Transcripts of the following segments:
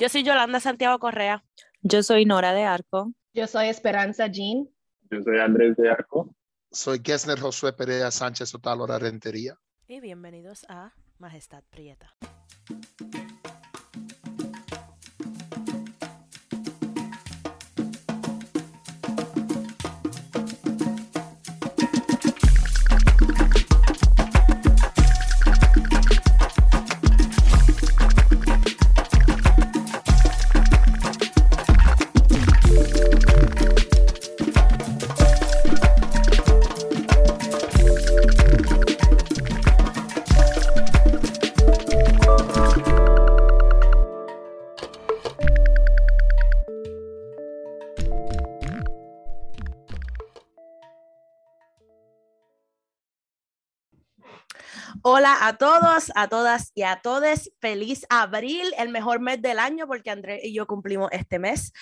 Yo soy Yolanda Santiago Correa. Yo soy Nora de Arco. Yo soy Esperanza Jean. Yo soy Andrés de Arco. Soy Gessner Josué Perea Sánchez Otálora Rentería. Y bienvenidos a Majestad Prieta. Hola a todos, a todas y a todes. Feliz abril, el mejor mes del año porque Andrés y yo cumplimos este mes.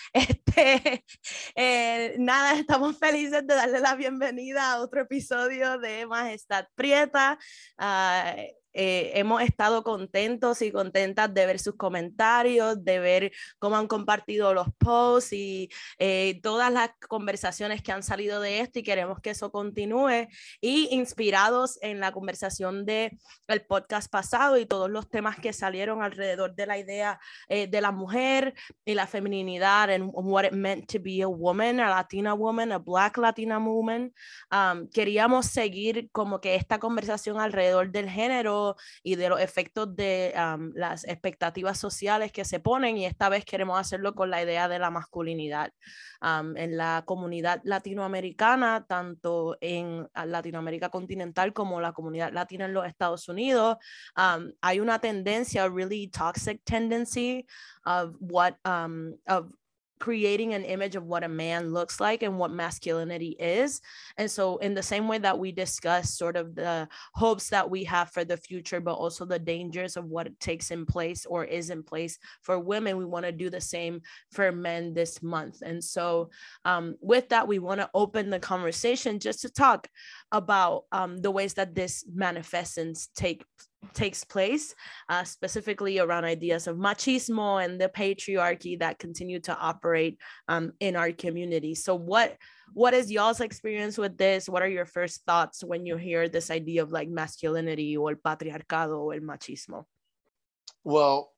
Nada, estamos felices de darle la bienvenida a otro episodio de Majestad Prieta. Hemos estado contentos y contentas de ver sus comentarios, de ver cómo han compartido los posts y todas las conversaciones que han salido de esto, y queremos que eso continúe, y inspirados en la conversación del podcast pasado y todos los temas que salieron alrededor de la idea de la mujer y la feminidad and what it meant to be a woman, a Latina woman, a Black Latina woman. Queríamos seguir como que esta conversación alrededor del género y de los efectos de las expectativas sociales que se ponen, y esta vez queremos hacerlo con la idea de la masculinidad. En la comunidad latinoamericana, tanto en Latinoamérica continental como la comunidad latina en los Estados Unidos, hay una tendencia, a really toxic tendency of creating an image of what a man looks like and what masculinity is. And so in the same way that we discuss sort of the hopes that we have for the future, but also the dangers of what takes in place or is in place for women, we want to do the same for men this month. And so with that, we want to open the conversation just to talk about the ways that this manifests and takes place, specifically around ideas of machismo and the patriarchy that continue to operate in our community. So what is y'all's experience with this? What are your first thoughts when you hear this idea of like masculinity or el patriarcado or el machismo? Well,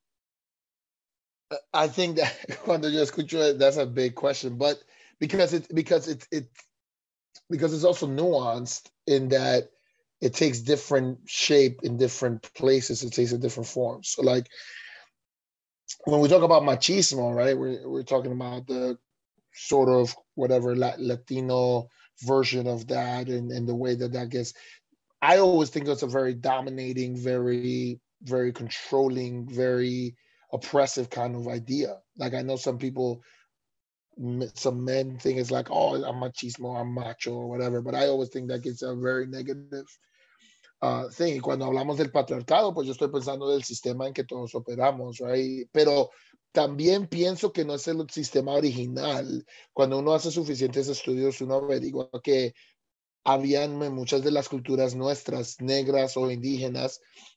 I think that cuando yo escucho, that's a big question, but because it's also nuanced in that it takes different shape in different places. It takes a different form. So like when we talk about machismo, right, we're talking about the sort of whatever Latino version of that, and the way that gets, I always think it's a very dominating, very, very controlling, very oppressive kind of idea. Like I know some men think it's like, oh, I'm machismo, I'm macho or whatever, but I always think that gets a very negative thing. Y cuando hablamos del patriarcado, pues yo estoy pensando del sistema en que todos operamos, right? Pero también pienso que no es el sistema original. Cuando uno hace suficientes estudios, uno averigua que habían muchas de las culturas nuestras, negras o indígenas,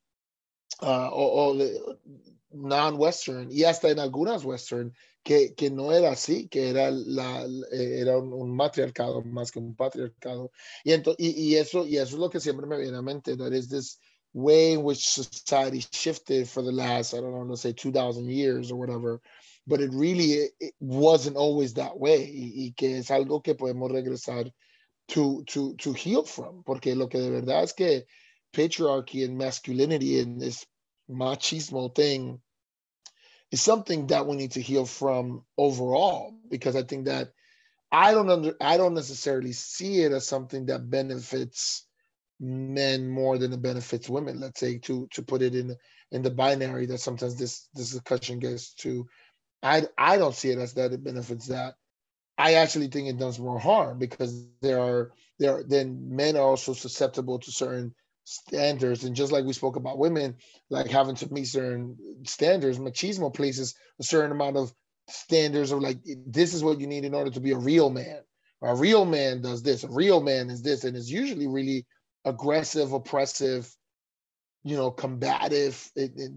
o non-Western, y hasta en algunas Western, que no era así, que era un matriarcado más que un patriarcado. Y eso es lo que siempre me viene a mente, that is this way in which society shifted for the last, I don't know, let's say 2,000 years or whatever, but it wasn't always that way, y que es algo que podemos regresar to heal from, porque lo que de verdad es que patriarchy and masculinity and this machismo thing is something that we need to heal from overall, because I think that I don't necessarily see it as something that benefits men more than it benefits women. Let's say to put it in the binary that sometimes this discussion gets to. I don't see it as that it benefits that. I actually think it does more harm, because then men are also susceptible to certain standards, and just like we spoke about women like having to meet certain standards, machismo places a certain amount of standards of like, this is what you need in order to be a real man. A real man does this, a real man is this, and it's usually really aggressive, oppressive, combative,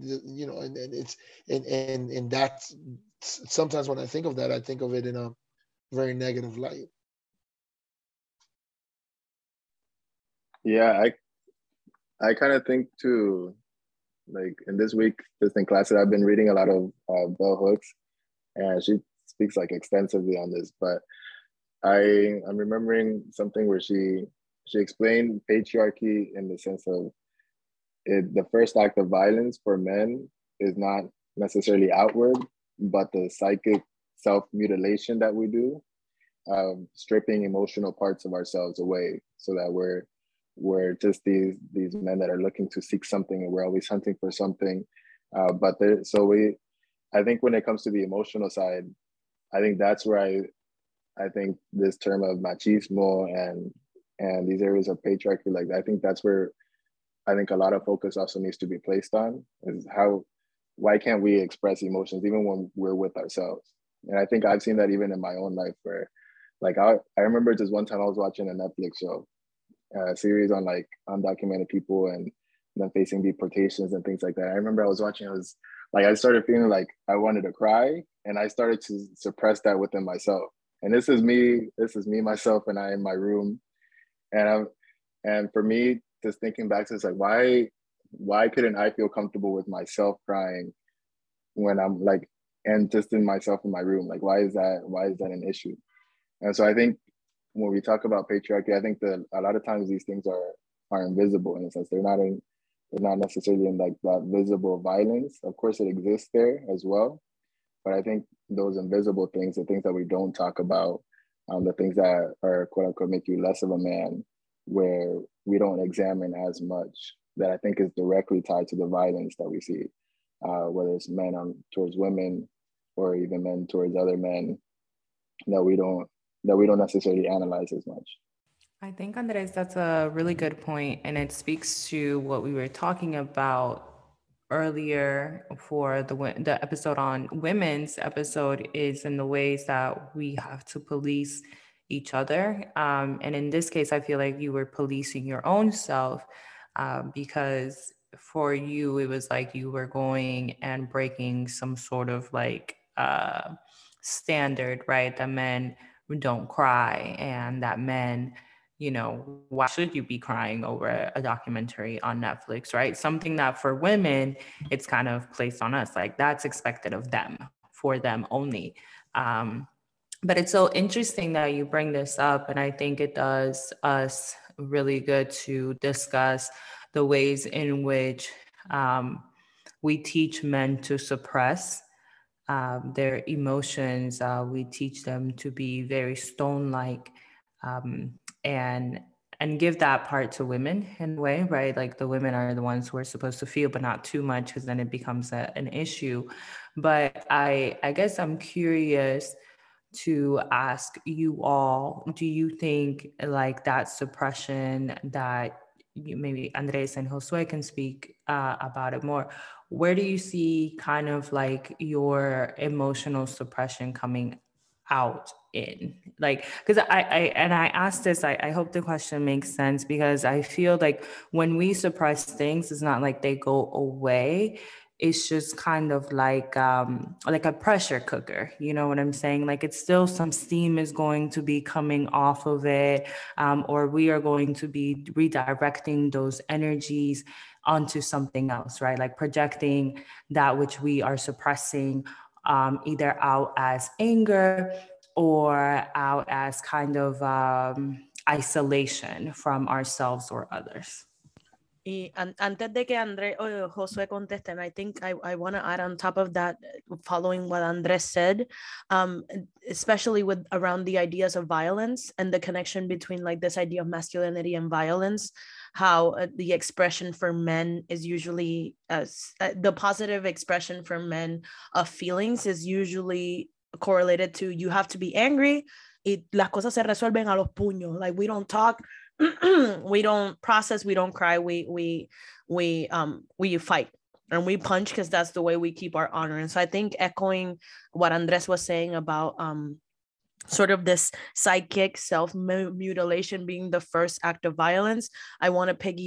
and that's sometimes when I think of that, I think of it in a very negative light. Yeah, I kind of think too, like in this week, just in class, that I've been reading a lot of Bell Hooks, and she speaks like extensively on this. But I'm remembering something where she explained patriarchy in the sense of the first act of violence for men is not necessarily outward, but the psychic self-mutilation that we do, stripping emotional parts of ourselves away so that we're just these men that are looking to seek something, and we're always hunting for something. I think when it comes to the emotional side, I think that's where I think this term of machismo and these areas of patriarchy, like I think that's where I think a lot of focus also needs to be placed on, is why can't we express emotions even when we're with ourselves? And I think I've seen that even in my own life, where like I remember just one time I was watching a Netflix show, a series on like undocumented people and them facing deportations and things like that. I remember I was watching, I started feeling like I wanted to cry, and I started to suppress that within myself. And this is me, myself, and I in my room. And for me, just thinking back to this, like, why couldn't I feel comfortable with myself crying when I'm like, and just in myself in my room? Like, why is that an issue? And so I think when we talk about patriarchy, I think that a lot of times these things are invisible, in a sense. They're not necessarily in like that visible violence. Of course, it exists there as well, but I think those invisible things, the things that we don't talk about, the things that are quote unquote make you less of a man, where we don't examine as much, that I think is directly tied to the violence that we see, whether it's men towards women or even men towards other men, that we don't necessarily analyze as much. I think, Andres, that's a really good point, and it speaks to what we were talking about earlier for the episode on women's episode, is in the ways that we have to police each other. And in this case, I feel like you were policing your own self, because for you, it was like you were going and breaking some sort of like standard, right? That men don't cry, and that men, why should you be crying over a documentary on Netflix, right? Something that for women, it's kind of placed on us, like that's expected of them, for them only. But it's so interesting that you bring this up, and I think it does us really good to discuss the ways in which we teach men to suppress their emotions. We teach them to be very stone-like, and give that part to women in a way, right? Like the women are the ones who are supposed to feel, but not too much, because then it becomes an issue. But I guess I'm curious to ask you all, do you think like that suppression that maybe Andres and Josue can speak about it more, where do you see kind of like your emotional suppression coming out in? Like, because I asked this, I hope the question makes sense, because I feel like when we suppress things, it's not like they go away. It's just kind of like a pressure cooker, you know what I'm saying? Like it's still some steam is going to be coming off of it, or we are going to be redirecting those energies onto something else, right? Like projecting that which we are suppressing, either out as anger or out as kind of isolation from ourselves or others. Y antes de que Andrés o Josué contesten, I think I want to add on top of that, following what Andrés said, especially with around the ideas of violence and the connection between like this idea of masculinity and violence, how the expression for men is usually, the positive expression for men of feelings is usually correlated to you have to be angry y las cosas se resuelven a los puños. Like we don't talk, we don't process, we don't cry, we fight and we punch, because that's the way we keep our honor. And so I think echoing what Andres was saying about sort of this psychic self-mutilation being the first act of violence, I want to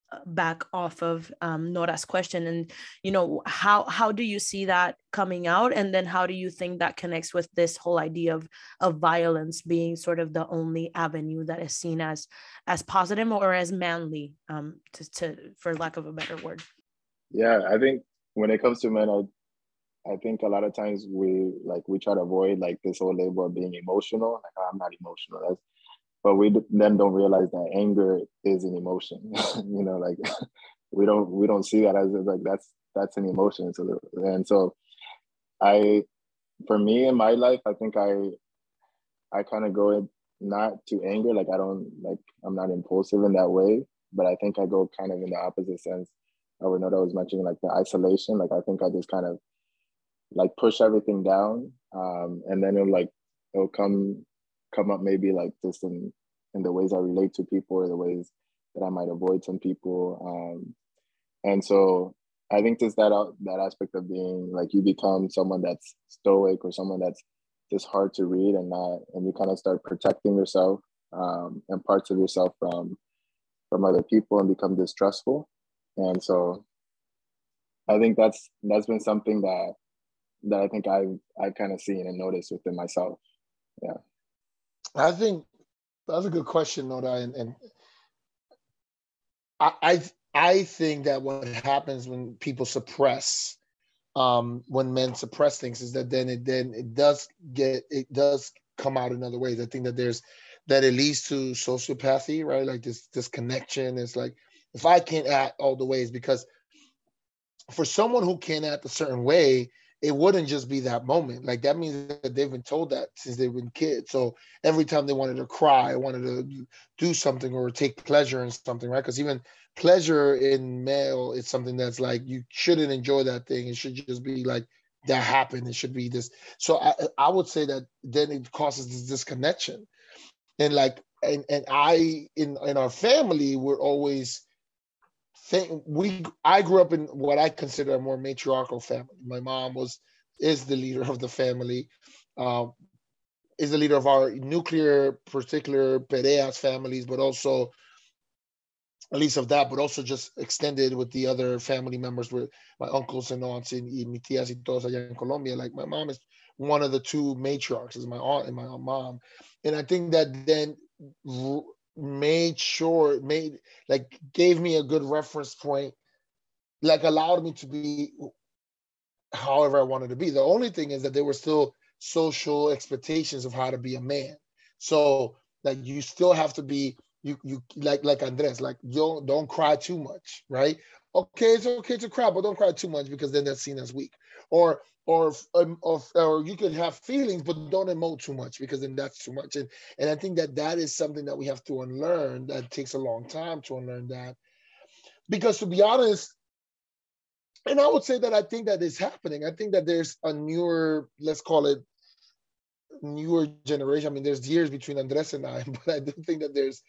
back off of Nora's question, and how do you see that coming out, and then how do you think that connects with this whole idea of violence being sort of the only avenue that is seen as positive or as manly, to for lack of a better word? Yeah, I think when it comes to men, I think a lot of times we try to avoid like this whole label of being emotional. Like, oh, I'm not emotional. But we then don't realize that anger is an emotion. Like we don't see that as like that's an emotion. And so for me in my life, I think I kind of go not to anger. Like I'm not impulsive in that way, but I think I go kind of in the opposite sense. I would know that I was mentioning like the isolation. Like I think I just kind of like push everything down, and then it'll come up maybe like just in the ways I relate to people or the ways that I might avoid some people. And so I think just that aspect of being like, you become someone that's stoic or someone that's just hard to read, and you kind of start protecting yourself, and parts of yourself from other people, and become distrustful. And so I think that's been something that I think I've kind of seen and noticed within myself. Yeah. I think that's a good question, Nora. And I think that what happens when people suppress, when men suppress things, is that then it does come out in other ways. I think that it leads to sociopathy, right? Like this connection is like, if I can't act all the ways, because for someone who can act a certain way, it wouldn't just be that moment. Like that means that they've been told that since they've been kids. So every time they wanted to cry, wanted to do something or take pleasure in something, right? Because even pleasure in male is something that's like, you shouldn't enjoy that thing. It should just be like, that happened. It should be this. So I would say that then it causes this disconnection. And like, and I, in our family, we're always, I grew up in what I consider a more matriarchal family. My mom is the leader of the family, is the leader of our nuclear, particular Pereas families, but also, at least of that, but also just extended with the other family members, with my uncles and aunts and mi tías y todos allá in Colombia. Like my mom is one of the two matriarchs, is my aunt and my mom. And I think that then gave me a good reference point, like allowed me to be however I wanted to be. The only thing is that there were still social expectations of how to be a man. So like, you still have to be, you like Andres, like, don't cry too much, right? Okay, it's okay to cry, but don't cry too much, because then that's seen as weak. Or you could have feelings, but don't emote too much, because then that's too much. And I think that is something that we have to unlearn. That takes a long time to unlearn that, because to be honest, and I would say that I think that is happening. I think that there's a newer, let's call it newer generation. I mean, there's years between Andres and I, but I do think that there's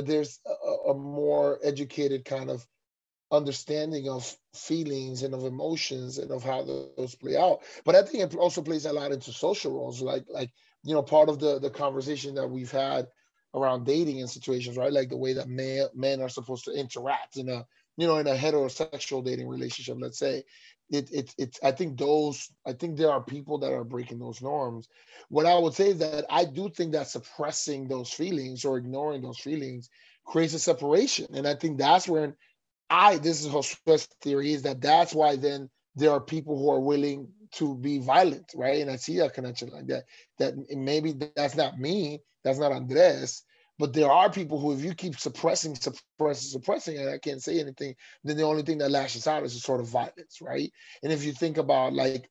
a more educated kind of understanding of feelings and of emotions and of how those play out. But I think it also plays a lot into social roles, like part of the conversation that we've had around dating and situations, right? Like the way that men are supposed to interact in a heterosexual dating relationship, let's say. I think there are people that are breaking those norms. What I would say is that I do think that suppressing those feelings or ignoring those feelings creates a separation. And I think that's where this is Josue's theory, is that's why then there are people who are willing to be violent, right? And I see that connection like that maybe that's not me, that's not Andres, but there are people who, if you keep suppressing, and I can't say anything, then the only thing that lashes out is a sort of violence, right? And if you think about like,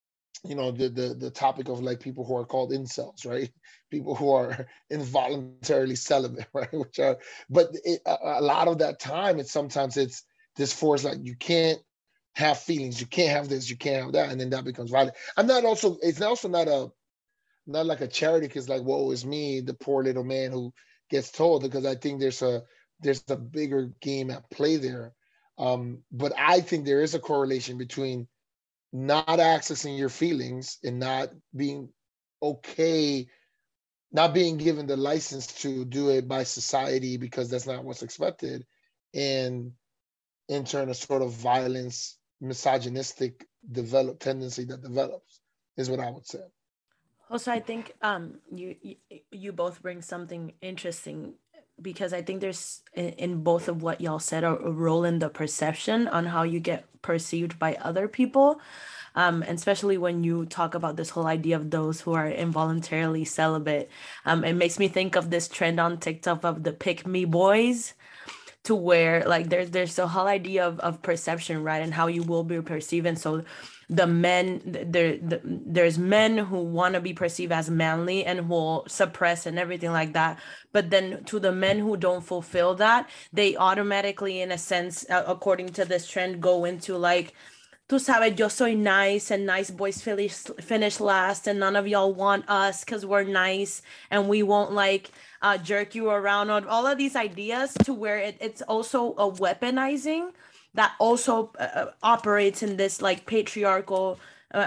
the topic of like people who are called incels, right? People who are involuntarily celibate, right? A lot of that time, sometimes it's this force, like, you can't have feelings, you can't have this, you can't have that, and then that becomes violent. It's also not like a charity, because like, woe is me, the poor little man who gets told, because I think there's a bigger game at play there. But I think there is a correlation between not accessing your feelings and not being okay, not being given the license to do it by society, because that's not what's expected, and in turn a sort of violence, misogynistic tendency that develops, is what I would say. Also, I think you both bring something interesting, because I think there's in both of what y'all said a role in the perception on how you get perceived by other people. And especially when you talk about this whole idea of those who are involuntarily celibate. It makes me think of this trend on TikTok of the pick me boys, to where like there's the whole idea of perception, right, and how you will be perceived. And so the men there's men who want to be perceived as manly and who will suppress and everything like that, but then to the men who don't fulfill that, they automatically, in a sense, according to this trend, go into like, tú sabes, yo soy nice and nice boys finish last, and none of y'all want us because we're nice and we won't like jerk you around, or all of these ideas, to where it's also a weaponizing that also operates in this like patriarchal,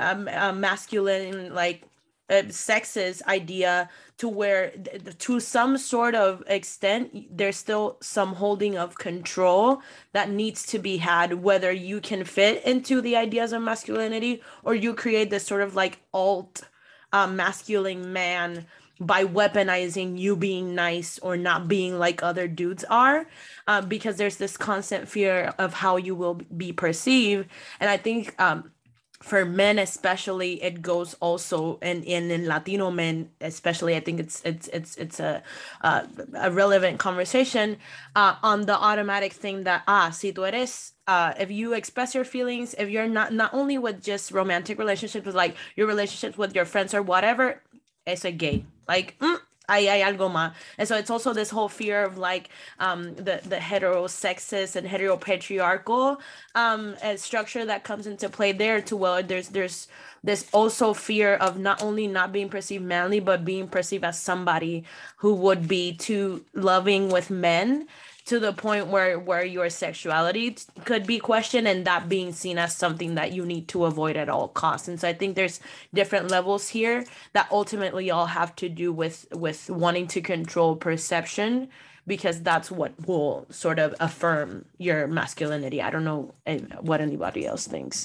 masculine, like sexist idea, to where to some sort of extent there's still some holding of control that needs to be had, whether you can fit into the ideas of masculinity or you create this sort of like alt masculine man by weaponizing you being nice or not being like other dudes are, because there's this constant fear of how you will be perceived. And I think for men especially, it goes also in Latino men especially. I think it's a relevant conversation on the automatic thing that si tú eres if you express your feelings, if you're not only with just romantic relationships, but like your relationships with your friends or whatever, es a gay. Like, hay algo más. And so it's also this whole fear of like the heterosexist and heteropatriarchal structure that comes into play there too. Well, there's this also fear of not only not being perceived manly, but being perceived as somebody who would be too loving with men, to the point where your sexuality could be questioned, and that being seen as something that you need to avoid at all costs. And so I think there's different levels here that ultimately all have to do with wanting to control perception, because that's what will sort of affirm your masculinity. I don't know what anybody else thinks.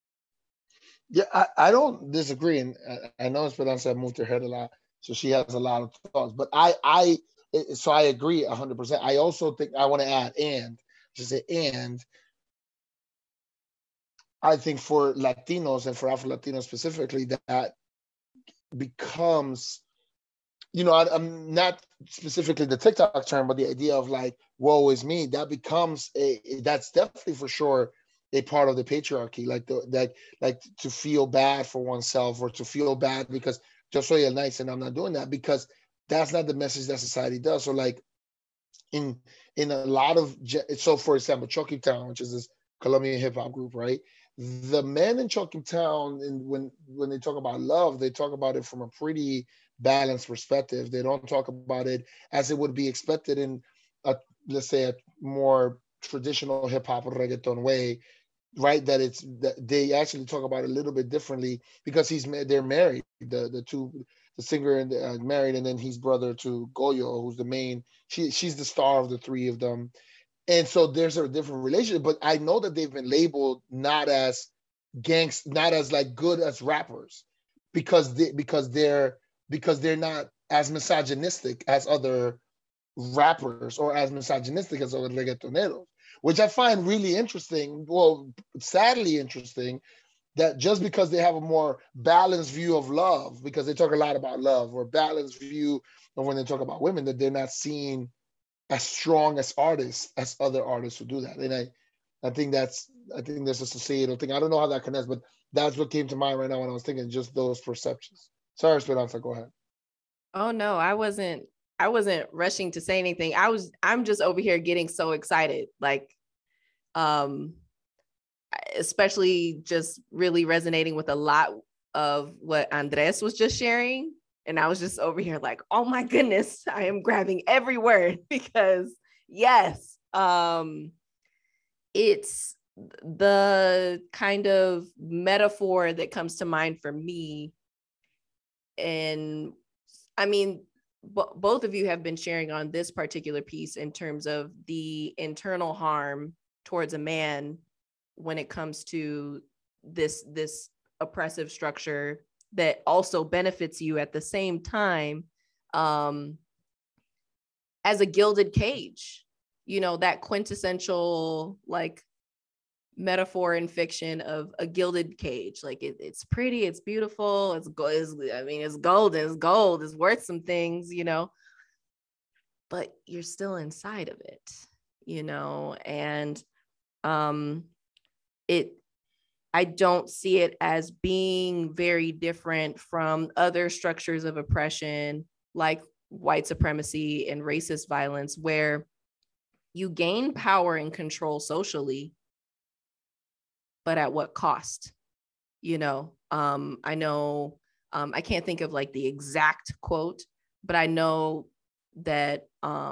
Yeah, I don't disagree, and I know Esperanza moved her head a lot, so she has a lot of thoughts. But so I agree 100%. I also think I want to add and I think for Latinos and for Afro Latinos specifically, that becomes, I'm not specifically the TikTok term, but the idea of like, woe is me, that becomes that's definitely for sure a part of the patriarchy, like to feel bad for oneself, or to feel bad because yo soy el nice and I'm not doing that, because that's not the message that society does. So like in a lot of, so for example, Chucky Town, which is this Colombian hip hop group, right? The men in Chucky Town, and when they talk about love, they talk about it from a pretty balanced perspective. They don't talk about it as it would be expected in let's say a more traditional hip hop or reggaeton way, right? That they actually talk about it a little bit differently, because they're married. The singer and married, and then he's brother to Goyo, who's the main. She's the star of the three of them, and so there's a different relationship. But I know that they've been labeled not as not as like good as rappers, because they're not as misogynistic as other rappers, or as misogynistic as other reggaetoneros, which I find really interesting. Well, sadly interesting, that just because they have a more balanced view of love, because they talk a lot about love, or balanced view of when they talk about women, that they're not seen as strong as artists as other artists who do that. And I think there's a societal thing. I don't know how that connects, but that's what came to mind right now when I was thinking just those perceptions. Sorry, Esperanza, go ahead. Oh no, I wasn't rushing to say anything. I'm just over here getting so excited. Like, especially just really resonating with a lot of what Andres was just sharing. And I was just over here like, oh my goodness, I am grabbing every word, because yes, it's the kind of metaphor that comes to mind for me. And I mean, both of you have been sharing on this particular piece in terms of the internal harm towards a man when it comes to this oppressive structure that also benefits you at the same time, as a gilded cage, you know, that quintessential like metaphor in fiction of a gilded cage. Like it's pretty, it's beautiful, it's golden, it's gold, it's worth some things, you know, but you're still inside of it, you know. And I don't see it as being very different from other structures of oppression like white supremacy and racist violence, where you gain power and control socially, but at what cost? You know, I know, I can't think of like the exact quote, but I know that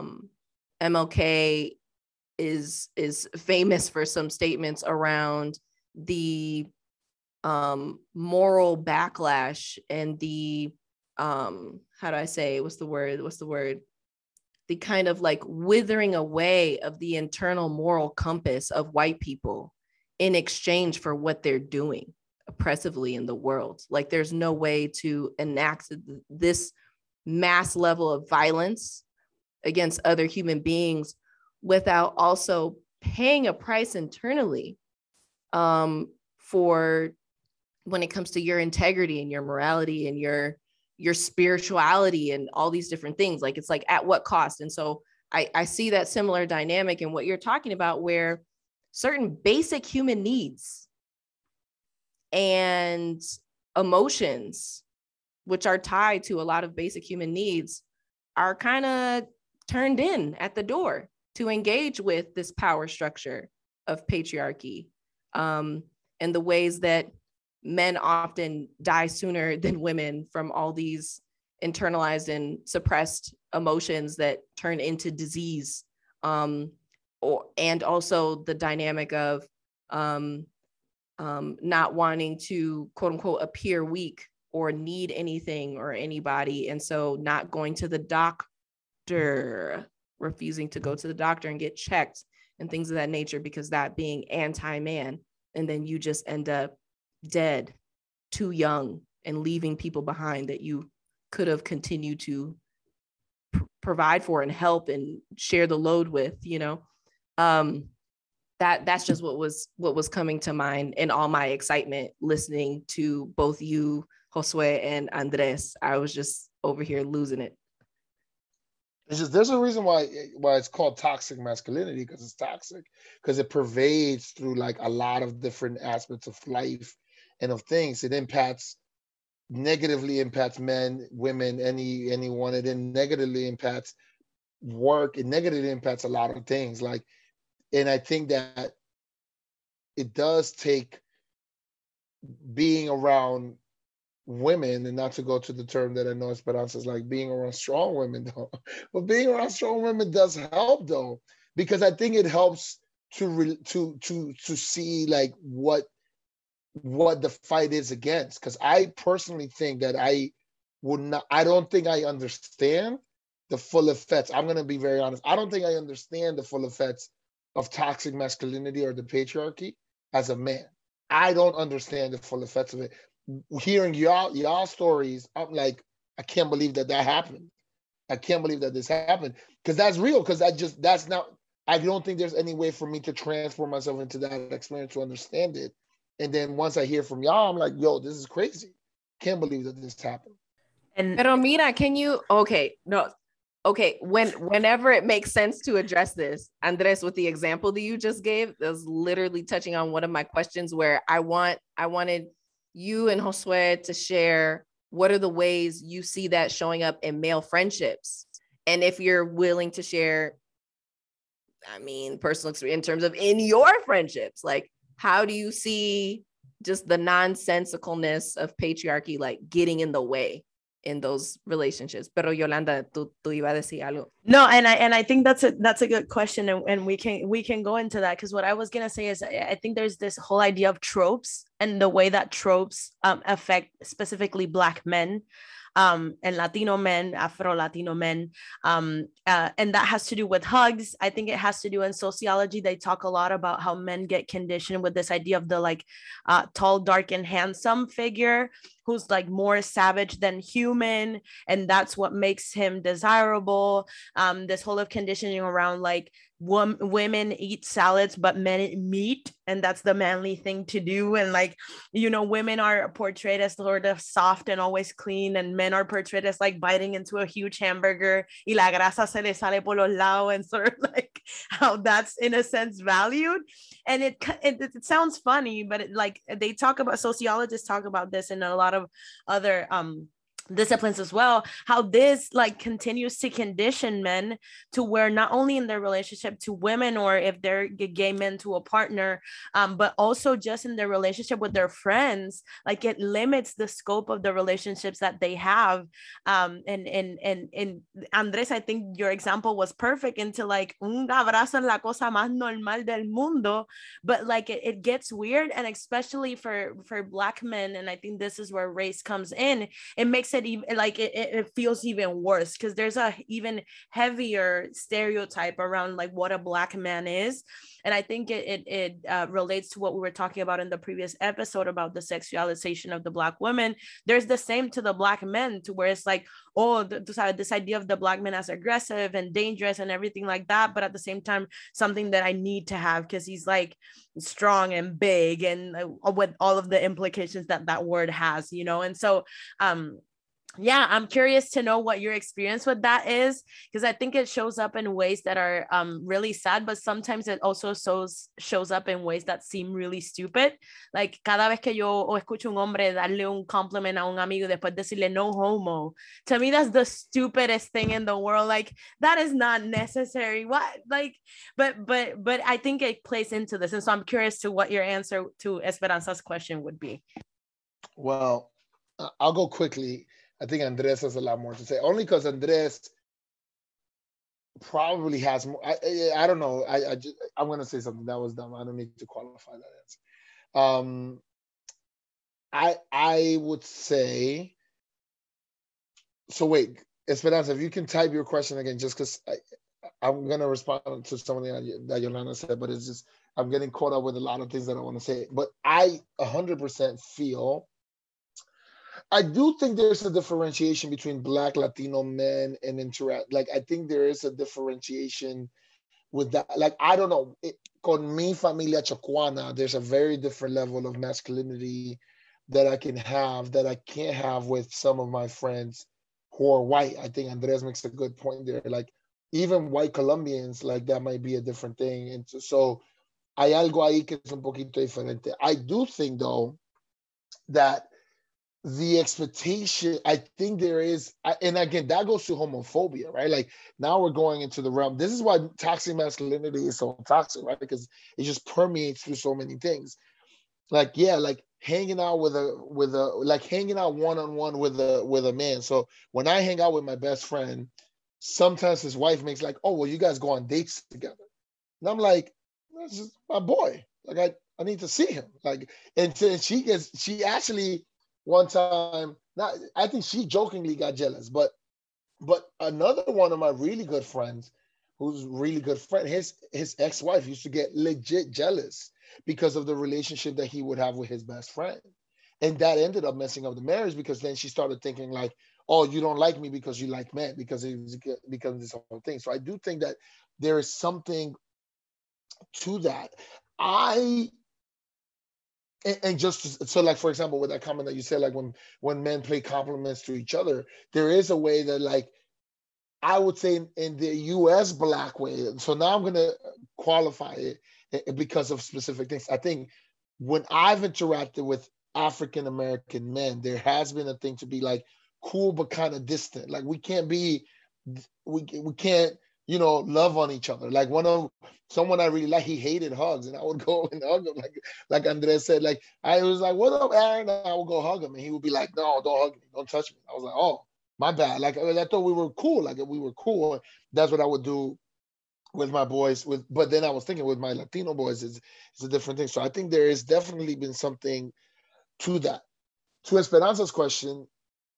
MLK is famous for some statements around the moral backlash and the how do I say, what's the word? The kind of like withering away of the internal moral compass of white people in exchange for what they're doing oppressively in the world. Like there's no way to enact this mass level of violence against other human beings without also paying a price internally for when it comes to your integrity and your morality and your spirituality and all these different things. Like it's like at what cost? And so I see that similar dynamic in what you're talking about, where certain basic human needs and emotions, which are tied to a lot of basic human needs, are kind of turned in at the door to engage with this power structure of patriarchy, and the ways that men often die sooner than women from all these internalized and suppressed emotions that turn into disease, and also the dynamic of not wanting to quote unquote appear weak or need anything or anybody, and so not going to the doctor, refusing to go to the doctor and get checked and things of that nature, because that being anti-man, and then you just end up dead too young and leaving people behind that you could have continued to provide for and help and share the load with, you know. That's just what was coming to mind in all my excitement listening to both you, Josue, and Andres. I was just over here losing it. It's just, there's a reason why it's called toxic masculinity, because it's toxic, because it pervades through like a lot of different aspects of life and of things. It negatively impacts men, women, anyone. It then negatively impacts work. It negatively impacts a lot of things. Like, and I think that it does take being around women, and not to go to the term that I know Esperanza is like, being around strong women though, but being around strong women does help though, because I think it helps to see like what the fight is against. Because I personally think that I don't think I understand the full effects. I'm going to be very honest. I don't think I understand the full effects of toxic masculinity or the patriarchy as a man. I don't understand the full effects of it. Hearing y'all stories, I'm like, I can't believe that happened. I can't believe that this happened, because that's real. Because I don't think there's any way for me to transform myself into that experience to understand it. And then once I hear from y'all, I'm like, yo, this is crazy. Can't believe that this happened. Pero mira, whenever it makes sense to address this, Andres, with the example that you just gave, that was literally touching on one of my questions, where I wanted you and Josue to share what are the ways you see that showing up in male friendships. And if you're willing to share, I mean, personal experience in terms of in your friendships, like how do you see just the nonsensicalness of patriarchy, like getting in the way in those relationships? Pero Yolanda, tú iba a decir algo. No, and I think that's a good question, and we can go into that, because what I was gonna say is I think there's this whole idea of tropes and the way that tropes affect specifically Black men and Latino men, Afro-Latino men. And that has to do with hugs. I think it has to do in sociology. They talk a lot about how men get conditioned with this idea of the like tall, dark, and handsome figure who's like more savage than human. And that's what makes him desirable. This whole of conditioning around like women eat salads, but men eat meat. And that's the manly thing to do. And like, you know, women are portrayed as sort of soft and always clean, and men are portrayed as like biting into a huge hamburger y la grasa se le sale por los lados, and sort of like how that's in a sense valued. And it sounds funny, but it, like they talk about, sociologists talk about this in a lot of other disciplines as well, how this like continues to condition men to where not only in their relationship to women, or if they're gay men to a partner, but also just in their relationship with their friends, like it limits the scope of the relationships that they have. And Andres, I think your example was perfect into like un abrazo es la cosa más normal del mundo, but like it gets weird, and especially for Black men, and I think this is where race comes in, it makes it even like it feels even worse, because there's a even heavier stereotype around like what a Black man is. And I think it relates to what we were talking about in the previous episode about the sexualization of the Black women. There's the same to the Black men, to where it's like, oh, this idea of the Black man as aggressive and dangerous and everything like that, but at the same time something that I need to have because he's like strong and big, and with all of the implications that that word has, you know. And so yeah, I'm curious to know what your experience with that is, because I think it shows up in ways that are really sad, but sometimes it also shows up in ways that seem really stupid. Like cada vez que yo escucho un hombre darle un compliment a un amigo después decirle no homo, to me that's the stupidest thing in the world. Like that is not necessary. What, like, but I think it plays into this, and so I'm curious to what your answer to Esperanza's question would be. Well, I'll go quickly. I think Andres has a lot more to say, only because Andres probably has more. I don't know. I'm going to say something that was dumb. I don't need to qualify that answer. I would say, so wait, Esperanza, if you can type your question again, just because I'm going to respond to something that Yolanda said, but it's just, I'm getting caught up with a lot of things that I want to say. But I 100% feel, I do think there's a differentiation between Black Latino men and interact. Like, I think there is a differentiation with that. Like, I don't know. Con mi familia chocuana, there's a very different level of masculinity that I can have that I can't have with some of my friends who are white. I think Andres makes a good point there. Like, even white Colombians, like that might be a different thing. And so hay algo ahí que es un poquito diferente. I do think, though, that the expectation, I think there is, and again, that goes to homophobia, right? Like now we're going into the realm. This is why toxic masculinity is so toxic, right? Because it just permeates through so many things. Like, yeah, like hanging out like hanging out one-on-one with a man. So when I hang out with my best friend, sometimes his wife makes like, oh, well, you guys go on dates together. And I'm like, this is my boy. Like I need to see him. Like, and she actually, one time, I think she jokingly got jealous, but another one of my really good friends, who's a really good friend, his ex-wife used to get legit jealous because of the relationship that he would have with his best friend. And that ended up messing up the marriage, because then she started thinking like, oh, you don't like me because you like men, because of this whole thing. So I do think that there is something to that. And just so, like, for example, with that comment that you said, like when men play compliments to each other, there is a way that, like, I would say in the US Black way. So now I'm going to qualify it because of specific things. I think when I've interacted with African American men, there has been a thing to be like cool but kind of distant. Like we can't, you know, love on each other. Like someone I really like, he hated hugs, and I would go and hug him. Like Andres said, like I was like, what up, Aaron? And I would go hug him, and he would be like, no, don't hug me, don't touch me. I was like, oh, my bad. Like I thought we were cool. Like we were cool. That's what I would do with my boys. But then I was thinking with my Latino boys, it's a different thing. So I think there has definitely been something to that. To Esperanza's question,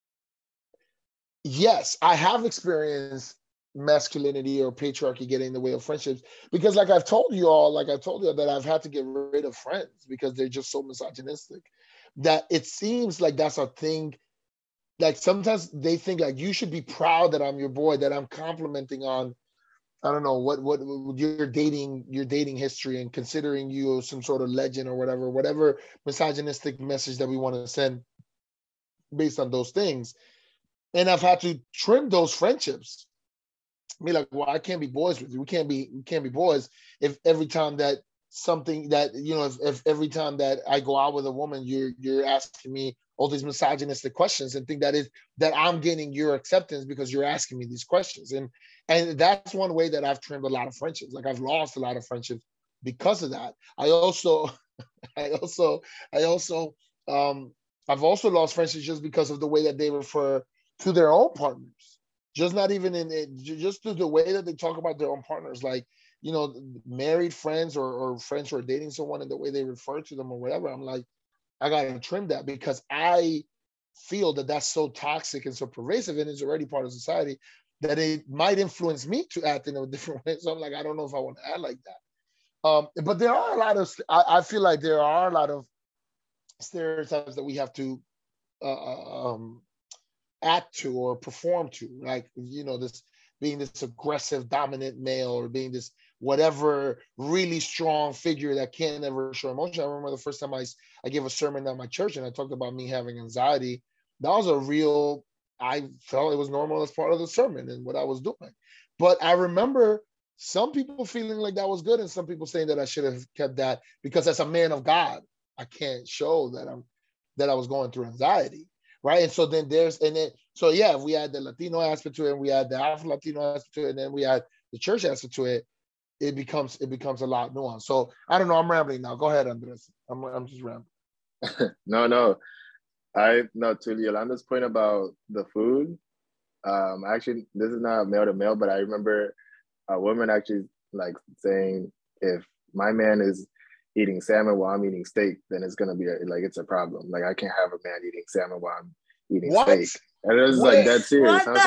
yes, I have experienced masculinity or patriarchy getting in the way of friendships, because like I've told you all that I've had to get rid of friends because they're just so misogynistic that it seems like that's a thing. Like sometimes they think like you should be proud that I'm your boy, that I'm complimenting on, I don't know what your dating history and considering you some sort of legend or whatever misogynistic message that we want to send based on those things. And I've had to trim those friendships. Be like, well, I can't be boys with you. We can't be boys if every time that something that, you know, if every time that I go out with a woman, you're asking me all these misogynistic questions and think that I'm gaining your acceptance because you're asking me these questions. And that's one way that I've trimmed a lot of friendships. Like I've lost a lot of friendships because of that. I've also lost friendships just because of the way that they refer to their own partners. Just not even in it, just through the way that they talk about their own partners, like, you know, married friends or friends who are dating someone and the way they refer to them or whatever. I'm like, I gotta trim that because I feel that that's so toxic and so pervasive and it's already part of society that it might influence me to act in a different way. So I'm like, I don't know if I want to act like that. But there are a lot of, I feel like there are a lot of stereotypes that we have to act to or perform to, like, you know, this being this aggressive dominant male or being this whatever really strong figure that can't ever show emotion. I remember the first time I gave a sermon at my church and I talked about me having anxiety. That was a real, I felt it was normal as part of the sermon and what I was doing. But I remember some people feeling like that was good and some people saying that I should have kept that because as a man of God, I can't show that I was going through anxiety. Right. And so then so yeah, if we add the Latino aspect to it and we add the Afro-Latino aspect to it, and then we add the church aspect to it, it becomes a lot nuanced. So I don't know, I'm rambling now. Go ahead, Andres. I'm just rambling. No. To Yolanda's point about the food, actually, this is not male to male, but I remember a woman actually like saying, if my man is eating salmon while I'm eating steak, then it's gonna be it's a problem. Like I can't have a man eating salmon while I'm eating steak. And it was like that serious. What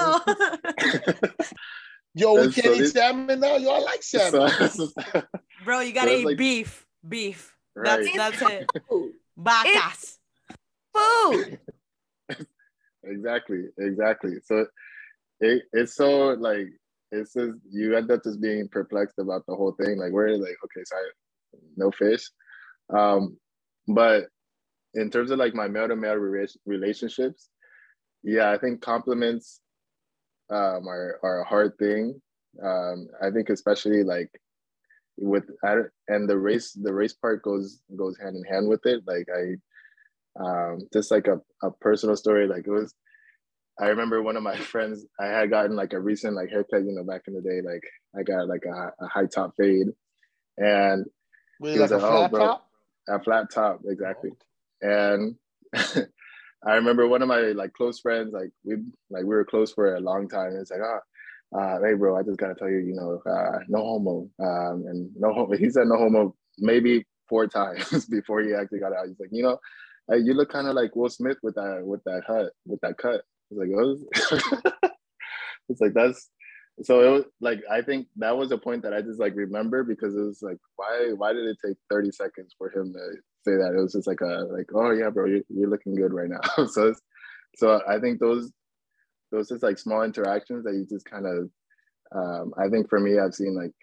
the hell? Yo, we can't eat salmon now. Yo, I like salmon. Bro, you gotta eat beef. Right. That's it. Vacas. Food. Exactly. So it's so like it's just you end up just being perplexed about the whole thing. Like we're like, okay, sorry, no fish. But in terms of like my male to male relationships, yeah, I think compliments are a hard thing. I think especially like and the race part goes hand in hand with it. Like I just like a personal story. Like I remember one of my friends, I had gotten like a recent like haircut, you know, back in the day. Like I got like a high top fade, and really like a flat top. A flat top, exactly. And I remember one of my like close friends, like we were close for a long time. It's like, hey bro, I just gotta tell you, you know, no homo, and no homo. He said no homo maybe 4 times before he actually got out. He's like, you know, you look kind of like Will Smith with that cut. It's like, oh. It's like that's. So it was like, I think that was a point that I just like remember because it was like, why did it take 30 seconds for him to say that? It was just like oh yeah, bro, you're looking good right now. So I think those just like small interactions that you just kind of, I think for me, I've seen like,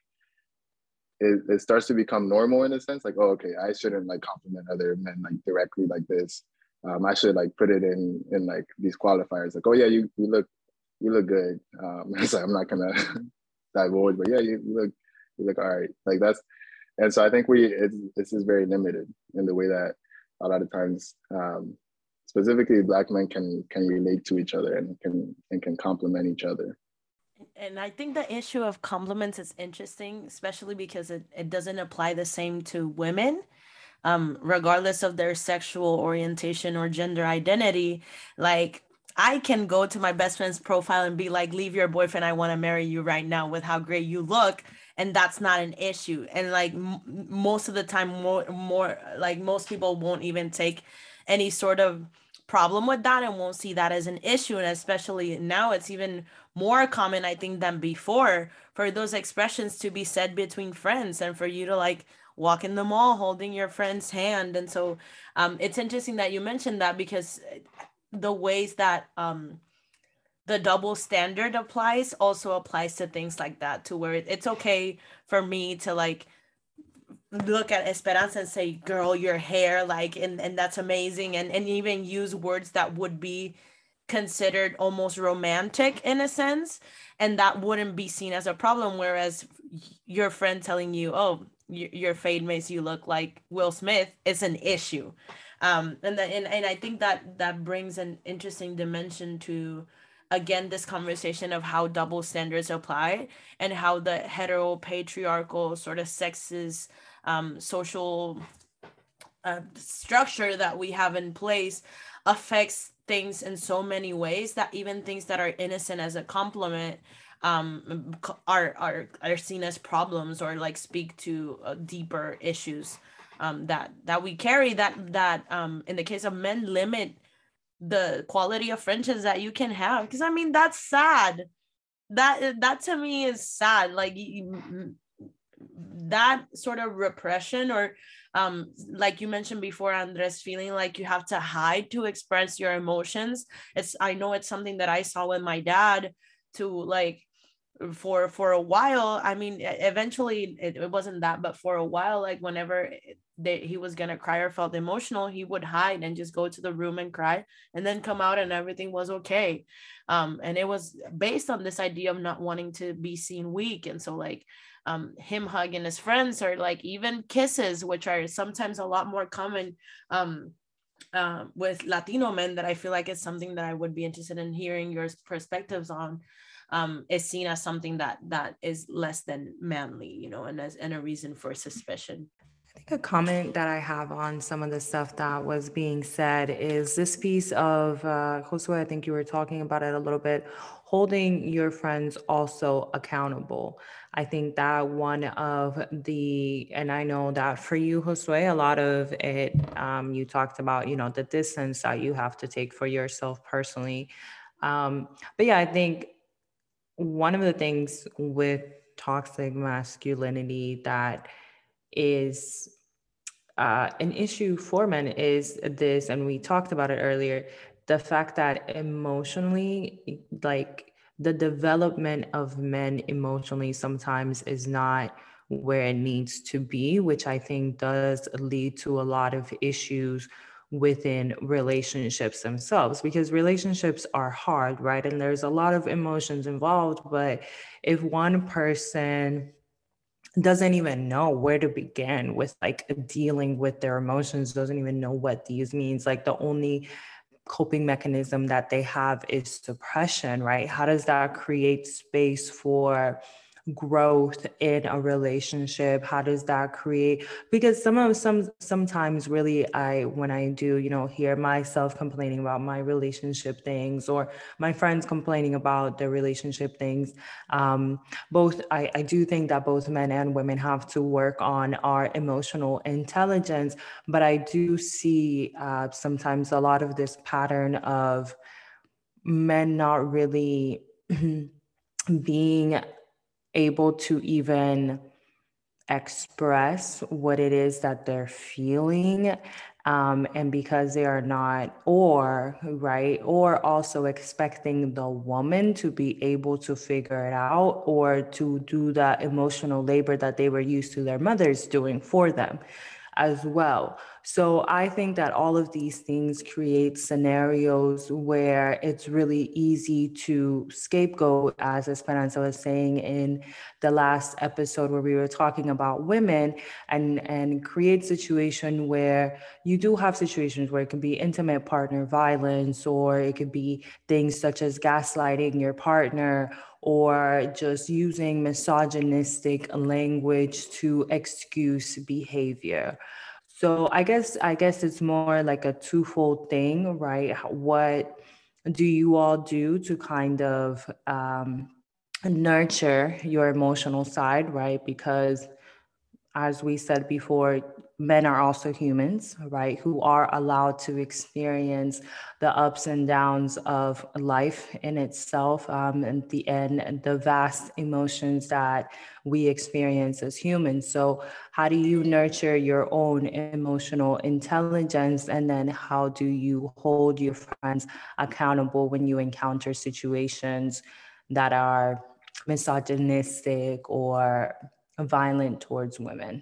it starts to become normal in a sense, like, oh, okay, I shouldn't like compliment other men like directly like this. I should like put it in like these qualifiers, like, oh yeah, you look good. So I'm not gonna divulge, but yeah, you look all right. Like that's, and so I think this is very limited in the way that a lot of times, specifically Black men can relate to each other and can complement each other. And I think the issue of compliments is interesting, especially because it doesn't apply the same to women. Regardless of their sexual orientation or gender identity. Like I can go to my best friend's profile and be like, leave your boyfriend, I want to marry you right now with how great you look. And that's not an issue. And like most of the time, more like most people won't even take any sort of problem with that and won't see that as an issue. And especially now, it's even more common, I think, than before for those expressions to be said between friends, and for you to like walk in the mall holding your friend's hand. And so it's interesting that you mentioned that, because the ways that the double standard applies also applies to things like that, to where it's okay for me to like look at Esperanza and say, girl, your hair, like, and that's amazing, and even use words that would be considered almost romantic in a sense, and that wouldn't be seen as a problem, whereas your friend telling you, oh, your fade makes you look like Will Smith, is an issue. And I think that brings an interesting dimension to, again, this conversation of how double standards apply, and how the heteropatriarchal sort of sexist social structure that we have in place affects things in so many ways, that even things that are innocent as a compliment are seen as problems, or like speak to deeper issues that we carry, that in the case of men, limit the quality of friendships that you can have. Because I mean, that's sad. That to me is sad. Like that sort of repression, or like you mentioned before, Andres, feeling like you have to hide to express your emotions. I know it's something that I saw with my dad too, like for a while. I mean, eventually it wasn't that, but for a while, like whenever he was gonna cry or felt emotional, he would hide and just go to the room and cry, and then come out and everything was okay. And it was based on this idea of not wanting to be seen weak. And so like him hugging his friends, or like even kisses, which are sometimes a lot more common with Latino men, that I feel like is something that I would be interested in hearing your perspectives on, is seen as something that is less than manly, you know, and a reason for suspicion. I think a comment that I have on some of the stuff that was being said is this piece of, Josue, I think you were talking about it a little bit, holding your friends also accountable. I think that one of the, and I know that for you, Josue, a lot of it, you talked about, you know, the distance that you have to take for yourself personally. But yeah, I think one of the things with toxic masculinity that is an issue for men is this, and we talked about it earlier, the fact that emotionally, like the development of men emotionally sometimes is not where it needs to be, which I think does lead to a lot of issues within relationships themselves, because relationships are hard, right? And there's a lot of emotions involved, but if one person doesn't even know where to begin with like dealing with their emotions, doesn't even know what these means, like the only coping mechanism that they have is suppression, right? How does that create space for growth in a relationship? How does that create, because sometimes really when I do, you know, hear myself complaining about my relationship things, or my friends complaining about their relationship things, I do think that both men and women have to work on our emotional intelligence, but I do see sometimes a lot of this pattern of men not really being able to even express what it is that they're feeling. And because they are not, or also expecting the woman to be able to figure it out, or to do the emotional labor that they were used to their mothers doing for them as well. So I think that all of these things create scenarios where it's really easy to scapegoat, as Esperanza was saying in the last episode where we were talking about women, and create situation where you do have situations where it can be intimate partner violence, or it could be things such as gaslighting your partner, or just using misogynistic language to excuse behavior. So I guess it's more like a twofold thing, right? What do you all do to kind of nurture your emotional side, right? Because as we said before, men are also humans, right? Who are allowed to experience the ups and downs of life in itself, and the vast emotions that we experience as humans. So how do you nurture your own emotional intelligence? And then how do you hold your friends accountable when you encounter situations that are misogynistic or violent towards women?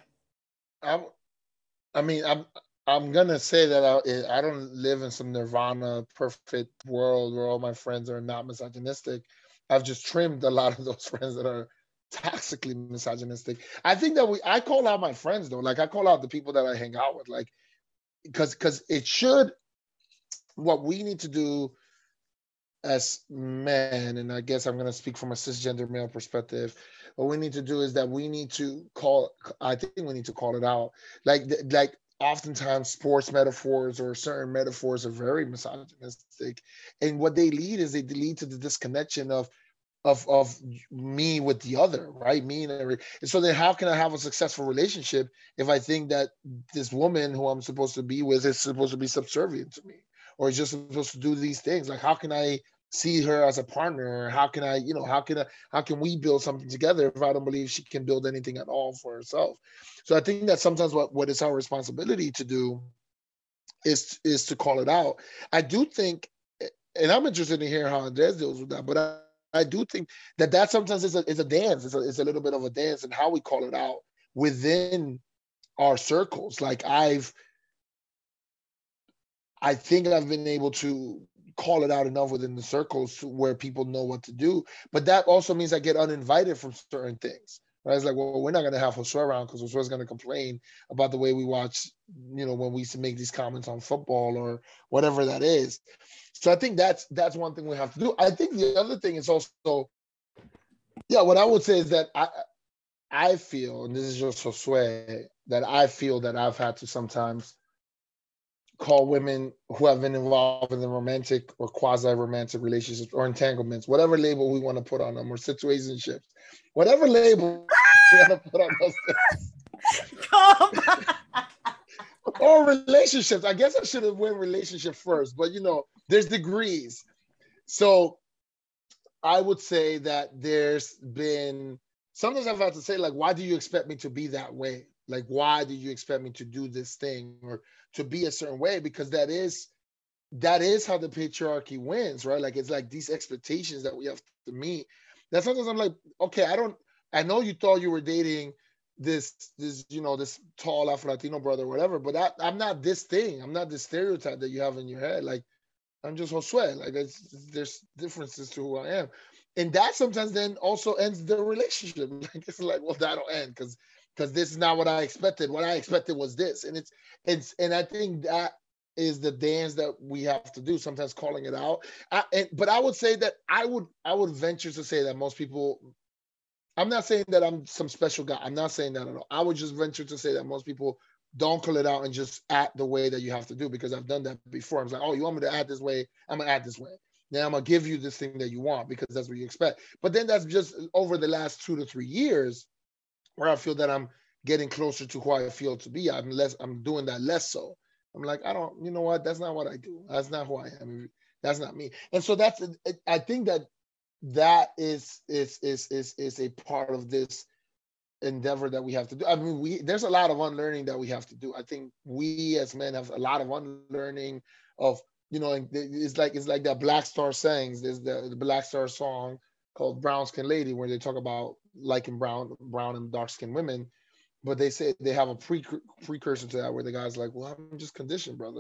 I mean, I'm gonna say that I don't live in some nirvana perfect world where all my friends are not misogynistic. I've just trimmed a lot of those friends that are toxically misogynistic. I think that I call out my friends though. Like I call out the people that I hang out with, like because it should. What we need to do as men, and I guess I'm gonna speak from a cisgender male perspective, what we need to do is that we need to call. I think we need to call it out. Like oftentimes sports metaphors or certain metaphors are very misogynistic, and what they lead to the disconnection of me with the other, right? Me and so then how can I have a successful relationship if I think that this woman who I'm supposed to be with is supposed to be subservient to me, or is just supposed to do these things? Like how can I see her as a partner? How can I, how can we build something together if I don't believe she can build anything at all for herself? So I think that sometimes what is our responsibility to do is to call it out. I do think, and I'm interested in hearing how Andres deals with that, but I do think that sometimes is a dance. It's a little bit of a dance and how we call it out within our circles. Like I think I've been able to call it out enough within the circles where people know what to do. But that also means I get uninvited from certain things. Right? It's like, well, we're not going to have Josue around because Josue's going to complain about the way we watch, when we used to make these comments on football or whatever that is. So I think that's one thing we have to do. I think the other thing is also, what I would say is that I feel, and this is just Josue, that I feel that I've had to sometimes call women who have been involved in the romantic or quasi-romantic relationships or entanglements, whatever label we want to put on them, or situationships, whatever label we want to put on those things. Or relationships. I guess I should have went relationship first, but there's degrees. So I would say that there's been, sometimes I've had to say, like, why do you expect me to be that way? Like, why do you expect me to do this thing or to be a certain way? Because that is how the patriarchy wins, right? Like, it's like these expectations that we have to meet. That sometimes I'm like, okay, I know you thought you were dating this tall Afro-Latino brother or whatever, but I'm not this thing. I'm not this stereotype that you have in your head. Like, I'm just Josue. Like, there's differences to who I am. And that sometimes then also ends the relationship. Like, it's like, well, that'll end because this is not what I expected. What I expected was this. And and I think that is the dance that we have to do, sometimes calling it out. But I would say that I would venture to say that most people, I'm not saying that I'm some special guy. I'm not saying that at all. I would just venture to say that most people don't call it out and just act the way that you have to do, because I've done that before. I was like, oh, you want me to act this way? I'm going to act this way. Now I'm going to give you this thing that you want because that's what you expect. But then that's just over the last 2 to 3 years where I feel that I'm getting closer to who I feel to be. I'm doing that less so. I'm like, you know what? That's not what I do. That's not who I am. That's not me. And so I think that is a part of this endeavor that we have to do. I mean, there's a lot of unlearning that we have to do. I think we as men have a lot of unlearning of, it's like that Black Star sayings. There's the Black Star song called Brown Skin Lady, where they talk about liking brown and dark skinned women. But they say they have a precursor to that where the guy's like, well, I'm just conditioned, brother.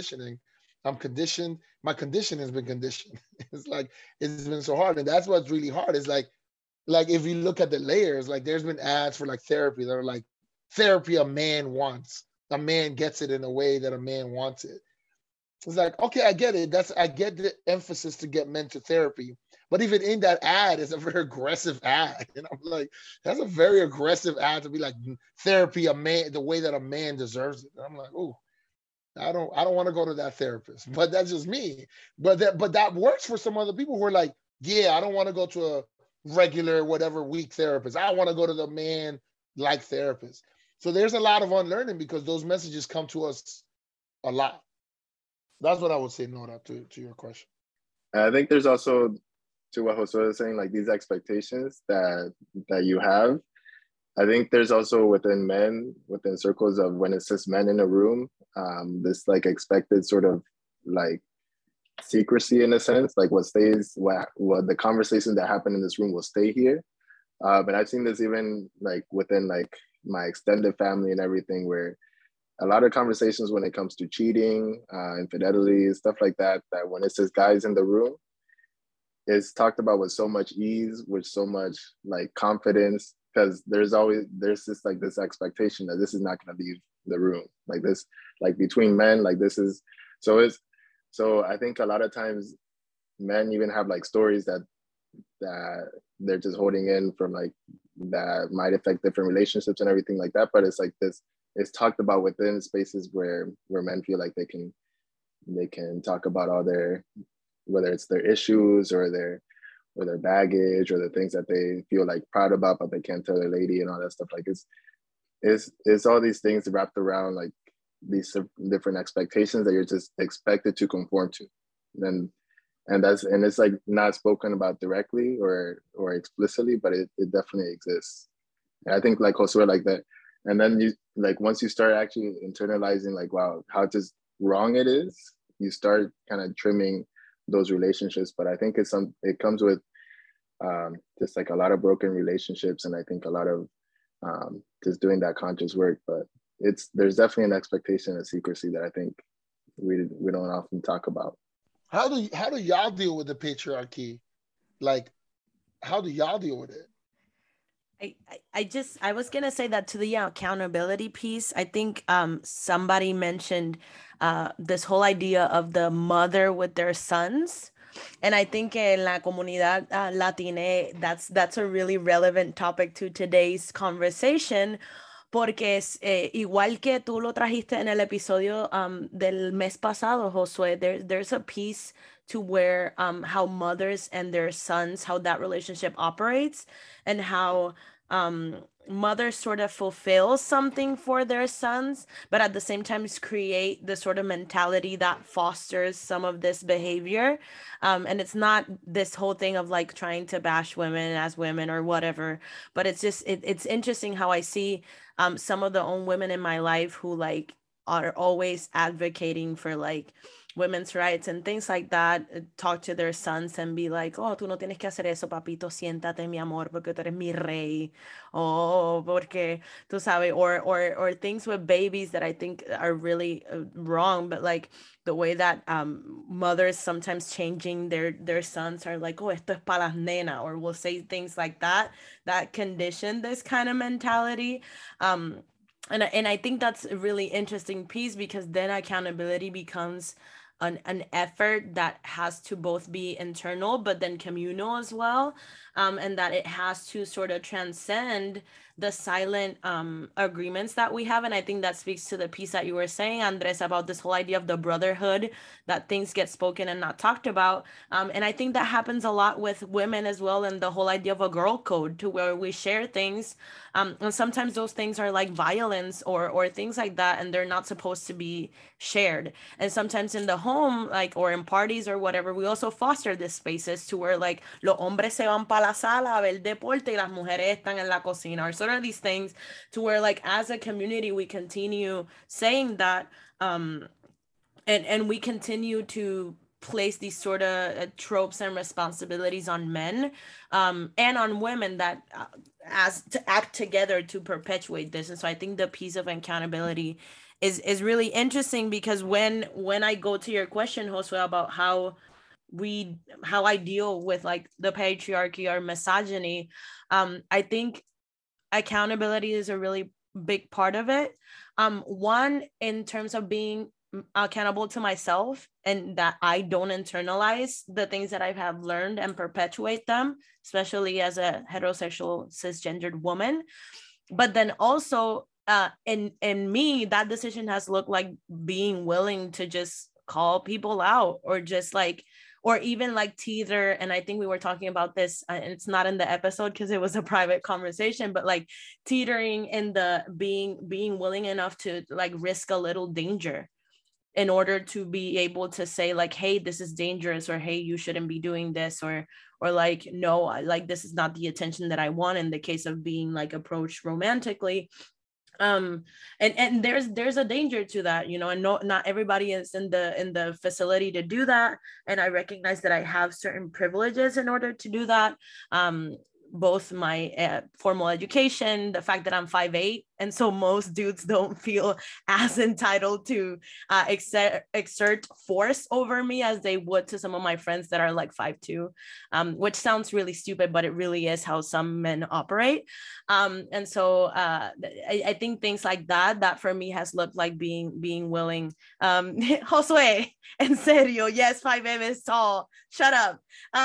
I'm conditioned. My condition has been conditioned. It's like, it's been so hard. And that's what's really hard is like if you look at the layers, like there's been ads for like therapy that are like, therapy a man wants. A man gets it in a way that a man wants it. It's like, okay, I get it. I get the emphasis to get men to therapy. But even in that ad, it's a very aggressive ad. And I'm like, that's a very aggressive ad to be like, therapy a man, the way that a man deserves it. And I'm like, oh, I don't want to go to that therapist. But that's just me. But that works for some other people who are like, yeah, I don't want to go to a regular whatever weak therapist. I want to go to the man like therapist. So there's a lot of unlearning because those messages come to us a lot. That's what I would say, Nora, to your question. I think there's also, to what Josue is saying, like these expectations that you have. I think there's also within men, within circles of when it's just men in a room, this like expected sort of like secrecy in a sense, like what the conversations that happen in this room will stay here. But I've seen this even like within like my extended family and everything, where a lot of conversations when it comes to cheating, infidelity, stuff like that, that when it's just guys in the room, it's talked about with so much ease, with so much like confidence, because there's this expectation that this is not going to leave the room, like this, like between men, like this is, so I think a lot of times men even have like stories that they're just holding in from like that might affect different relationships and everything like that. But it's like this, it's talked about within spaces where men feel like they can talk about all their, whether it's their issues or their baggage or the things that they feel like proud about but they can't tell their lady and all that stuff. Like it's all these things wrapped around like these different expectations that you're just expected to conform to. And it's like not spoken about directly or explicitly, but it definitely exists. And I think like Josue, like that, and then you like once you start actually internalizing like, wow, how just wrong it is, you start kind of trimming those relationships. But I think it comes with just like a lot of broken relationships, and I think a lot of just doing that conscious work. But there's definitely an expectation of secrecy that I think we don't often talk about. How do y'all deal with the patriarchy? Like, how do y'all deal with it? I was gonna say that to the accountability piece. I think somebody mentioned this whole idea of the mother with their sons, and I think en la comunidad Latina, that's a really relevant topic to today's conversation. Porque es igual que tú lo trajiste en el episodio del mes pasado, Josué, there's a piece to where how mothers and their sons, how that relationship operates, and how mothers sort of fulfill something for their sons, but at the same time create the sort of mentality that fosters some of this behavior. And it's not this whole thing of like trying to bash women as women or whatever, but it's just, it's interesting how I see some of the own women in my life who like are always advocating for like women's rights and things like that, talk to their sons and be like, oh, tú no tienes que hacer eso, papito, siéntate, mi amor, porque tú eres mi rey, oh, porque tú sabes, or things with babies that I think are really wrong, but like the way that mothers sometimes changing their sons are like, oh, esto es para las nenas, or will say things like that condition this kind of mentality. And I think that's a really interesting piece, because then accountability becomes an effort that has to both be internal but then communal as well, and that it has to sort of transcend the silent agreements that we have. And I think that speaks to the piece that you were saying, Andres, about this whole idea of the brotherhood, that things get spoken and not talked about. And I think that happens a lot with women as well, and the whole idea of a girl code, to where we share things, and sometimes those things are like violence or things like that, and they're not supposed to be shared. And sometimes in the home, like, or in parties or whatever, we also foster these spaces to where like los hombres se van para la sala a ver deporte y las mujeres están en la cocina, or sort of these things, to where like as a community we continue saying that, and we continue to place these sort of tropes and responsibilities on men, and on women, that as to act together to perpetuate this. And so I think the piece of accountability is really interesting, because when I go to your question, Josue, about how I deal with like the patriarchy or misogyny, I think accountability is a really big part of it. One, in terms of being accountable to myself, and that I don't internalize the things that I have learned and perpetuate them, especially as a heterosexual cisgendered woman. But then also in me, that decision has looked like being willing to just call people out, or just like, or even like teeter. And I think we were talking about this, and it's not in the episode because it was a private conversation, but like teetering in the being willing enough to like risk a little danger in order to be able to say like, hey, this is dangerous, or hey, you shouldn't be doing this, or like, no, like this is not the attention that I want in the case of being like approached romantically. And there's a danger to that, you know, and not everybody is in the facility to do that. And I recognize that I have certain privileges in order to do that. Both my formal education, the fact that I'm 5'8", and so most dudes don't feel as entitled to exert force over me as they would to some of my friends that are like 5'2", which sounds really stupid, but it really is how some men operate. And so I think things like that for me has looked like being willing. Josue, en serio, yes, 5'8" is tall. Shut up.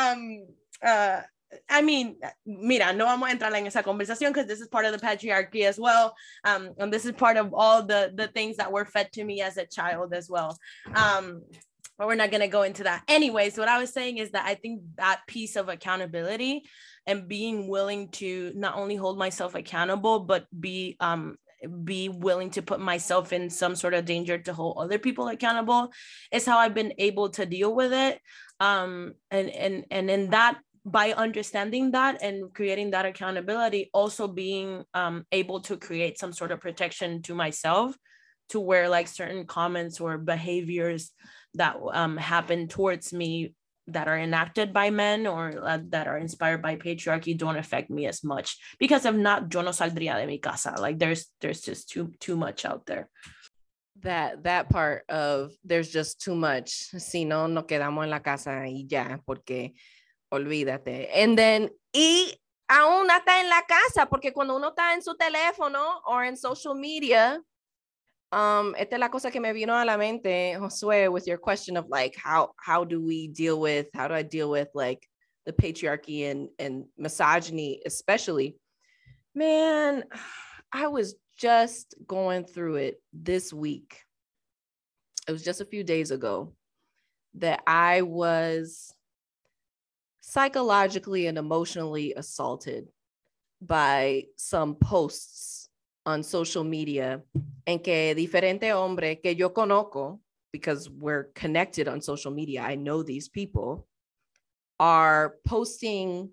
I mean, mira, no vamos a entrar en esa conversación because this is part of the patriarchy as well. And this is part of all the things that were fed to me as a child as well. But we're not going to go into that. Anyways, what I was saying is that I think that piece of accountability and being willing to not only hold myself accountable, but be willing to put myself in some sort of danger to hold other people accountable is how I've been able to deal with it. And in that, by understanding that and creating that accountability, also being able to create some sort of protection to myself, to where like certain comments or behaviors that happen towards me that are enacted by men or that are inspired by patriarchy don't affect me as much, because if not, yo no saldría de mi casa. Like there's just too much out there. That part of there's just too much. Si no, nos quedamos en la casa y ya, porque olvídate. And then, y aún está en la casa, porque cuando uno está en su teléfono or in social media, esta es la cosa que me vino a la mente, Josue, with your question of like, how do I deal with like the patriarchy and misogyny, especially. Man, I was just going through it this week. It was just a few days ago that I was psychologically and emotionally assaulted by some posts on social media, en que diferente hombre que yo conozco, because we're connected on social media, I know these people, are posting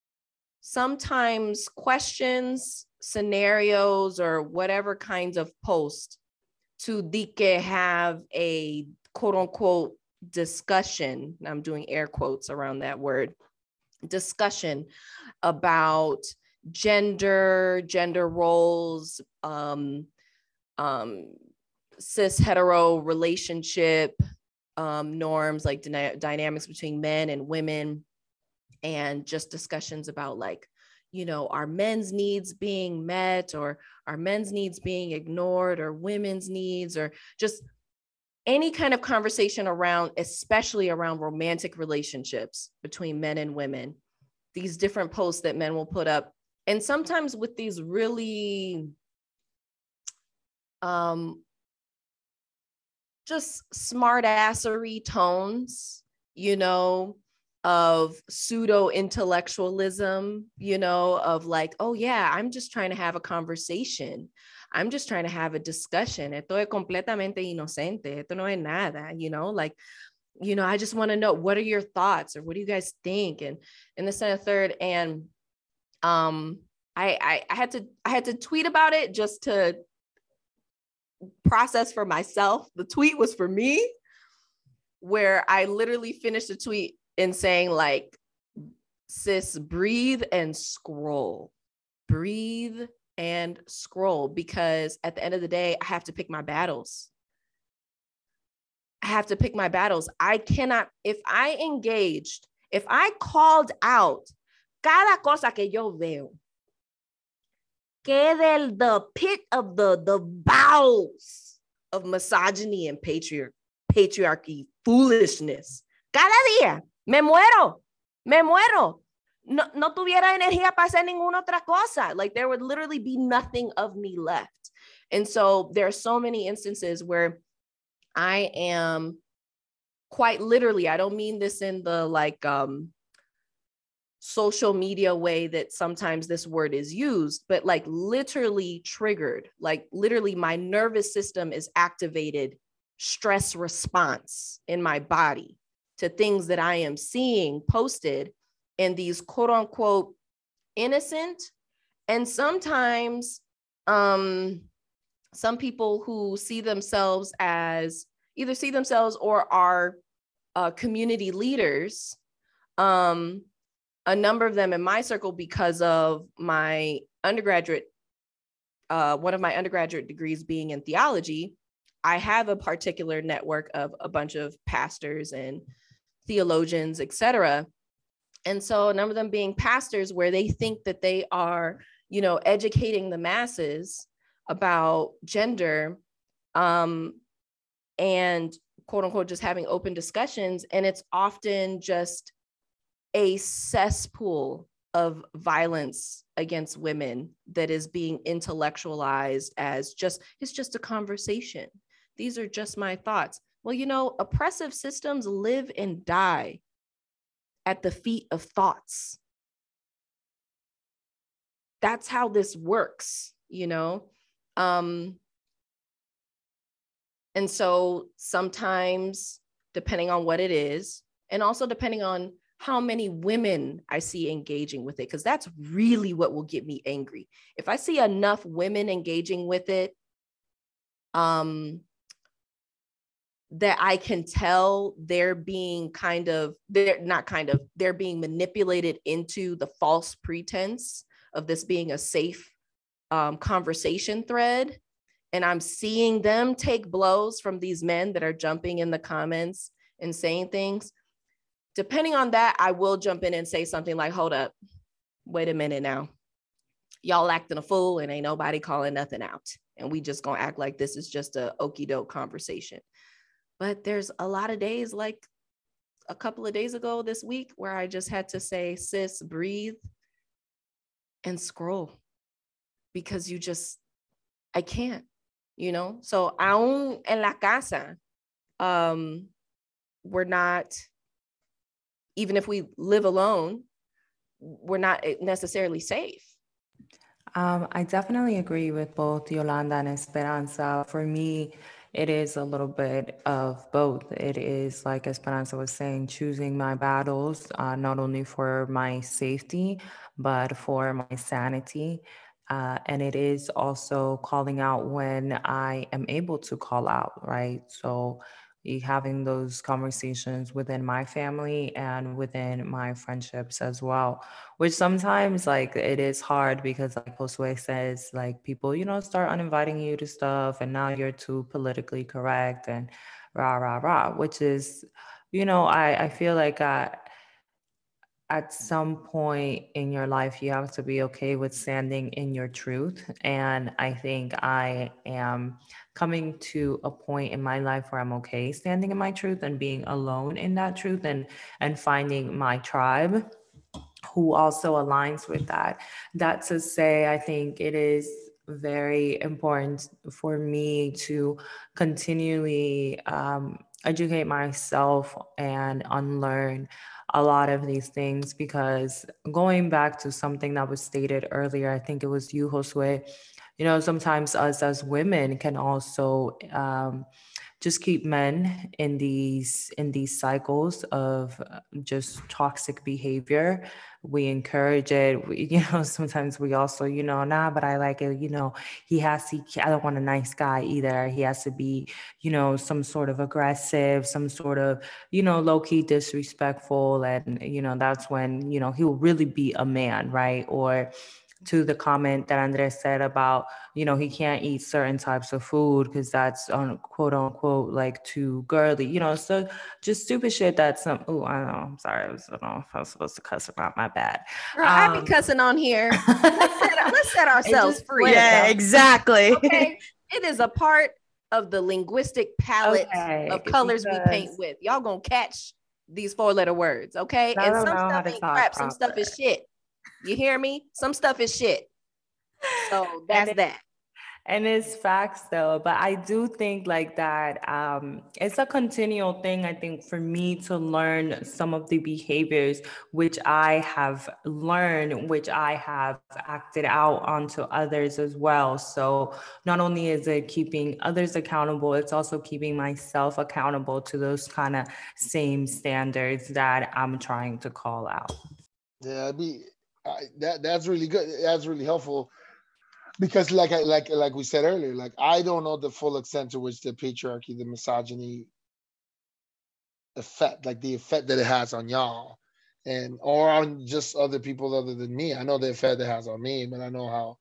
sometimes questions, scenarios, or whatever kinds of posts to que have a quote unquote discussion, I'm doing air quotes around that word, discussion about gender roles, cis hetero relationship norms, like dynamics between men and women, and just discussions about like, you know, are men's needs being met, or are men's needs being ignored, or women's needs, or just any kind of conversation around, especially around romantic relationships between men and women, these different posts that men will put up. And sometimes with these really just smart-assery tones, you know, of pseudo-intellectualism, you know, of like, oh yeah, I'm just trying to have a conversation. I'm just trying to have a discussion. Esto es completamente inocente. Esto no es nada, you know, like, you know, I just want to know, what are your thoughts, or what do you guys think? And this and the third. And I had to tweet about it just to process for myself. The tweet was for me, where I literally finished the tweet in saying like, sis, breathe and scroll. Breathe and scroll, because at the end of the day, I have to pick my battles. I cannot, if I called out cada cosa que yo veo, que the pit of the bowels of misogyny and patriarchy foolishness, cada día me muero. No tuviera energía para hacer ninguna otra cosa. Like there would literally be nothing of me left. And so there are so many instances where I am quite literally, I don't mean this in the like social media way that sometimes this word is used, but like literally triggered, like literally my nervous system is activated, stress response in my body to things that I am seeing posted in these quote unquote innocent, and sometimes some people who see themselves as either see themselves or are community leaders, a number of them in my circle, because of my undergraduate, one of my undergraduate degrees being in theology, I have a particular network of a bunch of pastors and theologians, etc. And so a number of them being pastors, where they think that they are, you know, educating the masses about gender, and quote unquote, just having open discussions. And it's often just a cesspool of violence against women that is being intellectualized as just, it's just a conversation. These are just my thoughts. Well, you know, oppressive systems live and die at the feet of thoughts. That's how this works, you know? And so sometimes, depending on what it is, and also depending on how many women I see engaging with it, because that's really what will get me angry. If I see enough women engaging with it, that I can tell they're being they're being manipulated into the false pretense of this being a safe conversation thread. And I'm seeing them take blows from these men that are jumping in the comments and saying things. Depending on that, I will jump in and say something like, hold up, wait a minute now. Y'all acting a fool and ain't nobody calling nothing out. And we just gonna act like this is just a okie doke conversation. But there's a lot of days, like a couple of days ago this week, where I just had to say, sis, breathe and scroll, because I can't, you know? So aún en la casa, we're not, even if we live alone, we're not necessarily safe. I definitely agree with both Yolanda and Esperanza. For me, it is a little bit of both. It is, like Esperanza was saying, choosing my battles, not only for my safety, but for my sanity. And it is also calling out when I am able to call out, right? So having those conversations within my family and within my friendships as well, which sometimes like it is hard because like Josue says, like people, you know, start uninviting you to stuff and now you're too politically correct and rah, which is, you know, I feel like at some point in your life, you have to be okay with standing in your truth. And I think I am coming to a point in my life where I'm okay standing in my truth and being alone in that truth and finding my tribe who also aligns with that. That to say, I think it is very important for me to continually educate myself and unlearn a lot of these things, because going back to something that was stated earlier, I think it was you, Josue, you know, sometimes us as women can also just keep men in these cycles of just toxic behavior. We encourage it. You know, sometimes we also, you know, nah, but I like it. You know, I don't want a nice guy either. He has to be, you know, some sort of aggressive, some sort of, you know, low key disrespectful. And, you know, that's when, you know, he'll really be a man, right? Or to the comment that Andres said about, you know, he can't eat certain types of food because that's quote unquote like too girly, you know, so just stupid shit that's I don't know, I'm sorry, I don't know if I was supposed to cuss about, my bad. Girl, I be cussing on here. Let's set ourselves free. Yeah, exactly. Okay, it is a part of the linguistic palette of colors we paint with. Y'all gonna catch these 4-letter words, okay? And some stuff ain't crap, some stuff is shit. You hear me? Some stuff is shit. So that's that. And it's facts though, but I do think like that it's a continual thing, I think, for me to learn some of the behaviors which I have learned, which I have acted out onto others as well. So not only is it keeping others accountable, it's also keeping myself accountable to those kind of same standards that I'm trying to call out. Yeah, that's really good. That's really helpful. Because like we said earlier, like I don't know the full extent to which the patriarchy, the misogyny effect, like the effect that it has on y'all and or on just other people other than me. I know the effect it has on me, but I know how,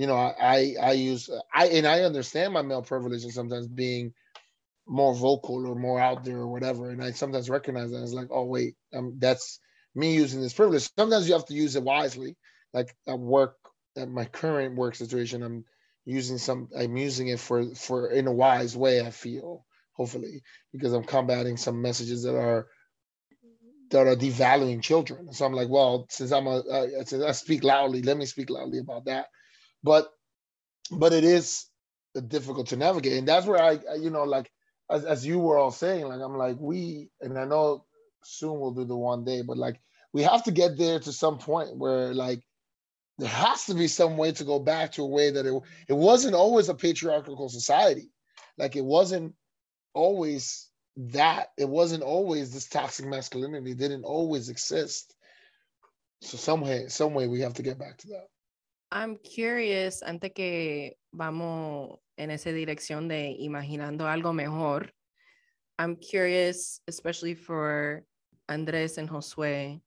I understand my male privilege and sometimes being more vocal or more out there or whatever. And I sometimes recognize that as like, oh wait, that's me using this privilege. Sometimes you have to use it wisely. Like at my current work situation, I'm using it for in a wise way, I feel, hopefully, because I'm combating some messages that are devaluing children. So I'm like, well, since since I speak loudly, let me speak loudly about that. But it is difficult to navigate. And that's where I like, as you were all saying, like, I'm like, and I know soon we'll do the one day, but like, we have to get there to some point where like, there has to be some way to go back to a way that it wasn't always a patriarchal society. Like it wasn't always that. It wasn't always this toxic masculinity. It didn't always exist. So some way we have to get back to that. I'm curious, antes que vamos en esa dirección de imaginando algo mejor, I'm curious, especially for Andres and Josue,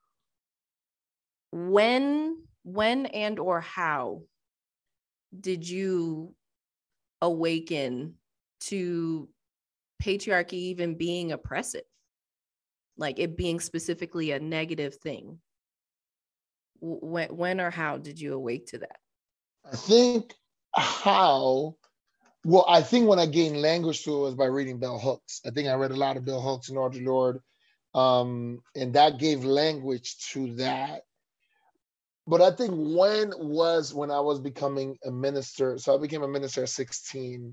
when and or how did you awaken to patriarchy even being oppressive? Like it being specifically a negative thing? When or how did you awake to that? I think I think when I gained language to it was by reading Bell Hooks. I think I read a lot of Bell Hooks and Audre Lorde, and that gave language to that. But I think when I was becoming a minister. So I became a minister at 16.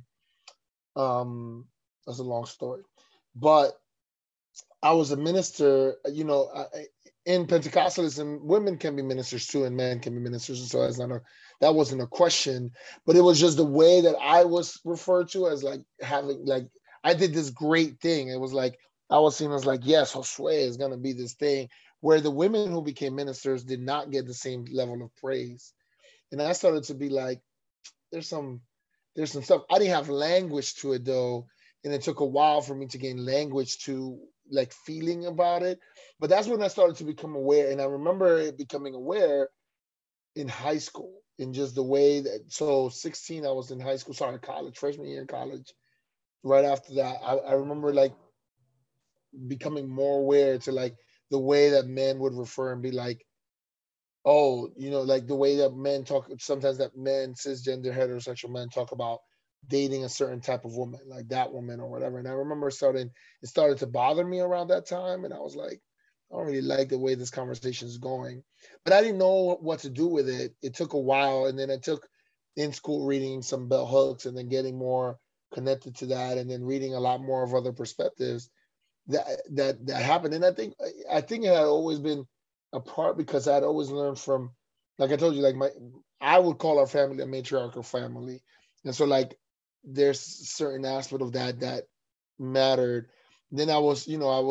That's a long story. But I was a minister, in Pentecostalism, women can be ministers too, and men can be ministers. And so that wasn't a question, but it was just the way that I was referred to as like having, like, I did this great thing. It was like, I was seen as like, yes, Josue is going to be this thing, where the women who became ministers did not get the same level of praise. And I started to be like, there's some stuff. I didn't have language to it though. And it took a while for me to gain language to like feeling about it. But that's when I started to become aware. And I remember becoming aware in high school, in just the way that, so 16, I was in high school, college, freshman year in college. Right after that, I remember like becoming more aware to like the way that men would refer and be like, oh, like the way that men talk, sometimes that men, cisgender, heterosexual men talk about dating a certain type of woman, like that woman or whatever. And I remember it started to bother me around that time. And I was like, I don't really like the way this conversation is going. But I didn't know what to do with it. It took a while. And then I took in school reading some Bell Hooks and then getting more connected to that, and then reading a lot more of other perspectives that happened. And I think it had always been a part, because I had always learned from, like I told you, like I would call our family a matriarchal family. And so like there's certain aspect of that mattered. Then I was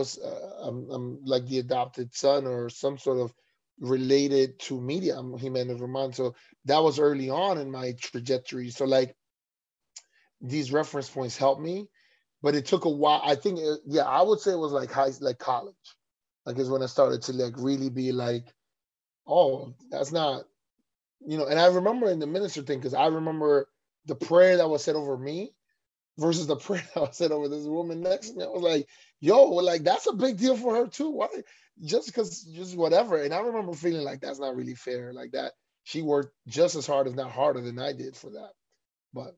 I'm like the adopted son or some sort of related to media. I'm Jimenez Roman. So that was early on in my trajectory. So like these reference points helped me, but it took a while. I think, I would say it was like college. Like is when I started to like really be like, oh, that's not, and I remember in the minister thing, because I remember the prayer that was said over me versus the prayer that was said over this woman next to me. I was like, yo, like that's a big deal for her too. Why? Just whatever. And I remember feeling like that's not really fair. Like that she worked just as hard, if not harder, than I did for that. But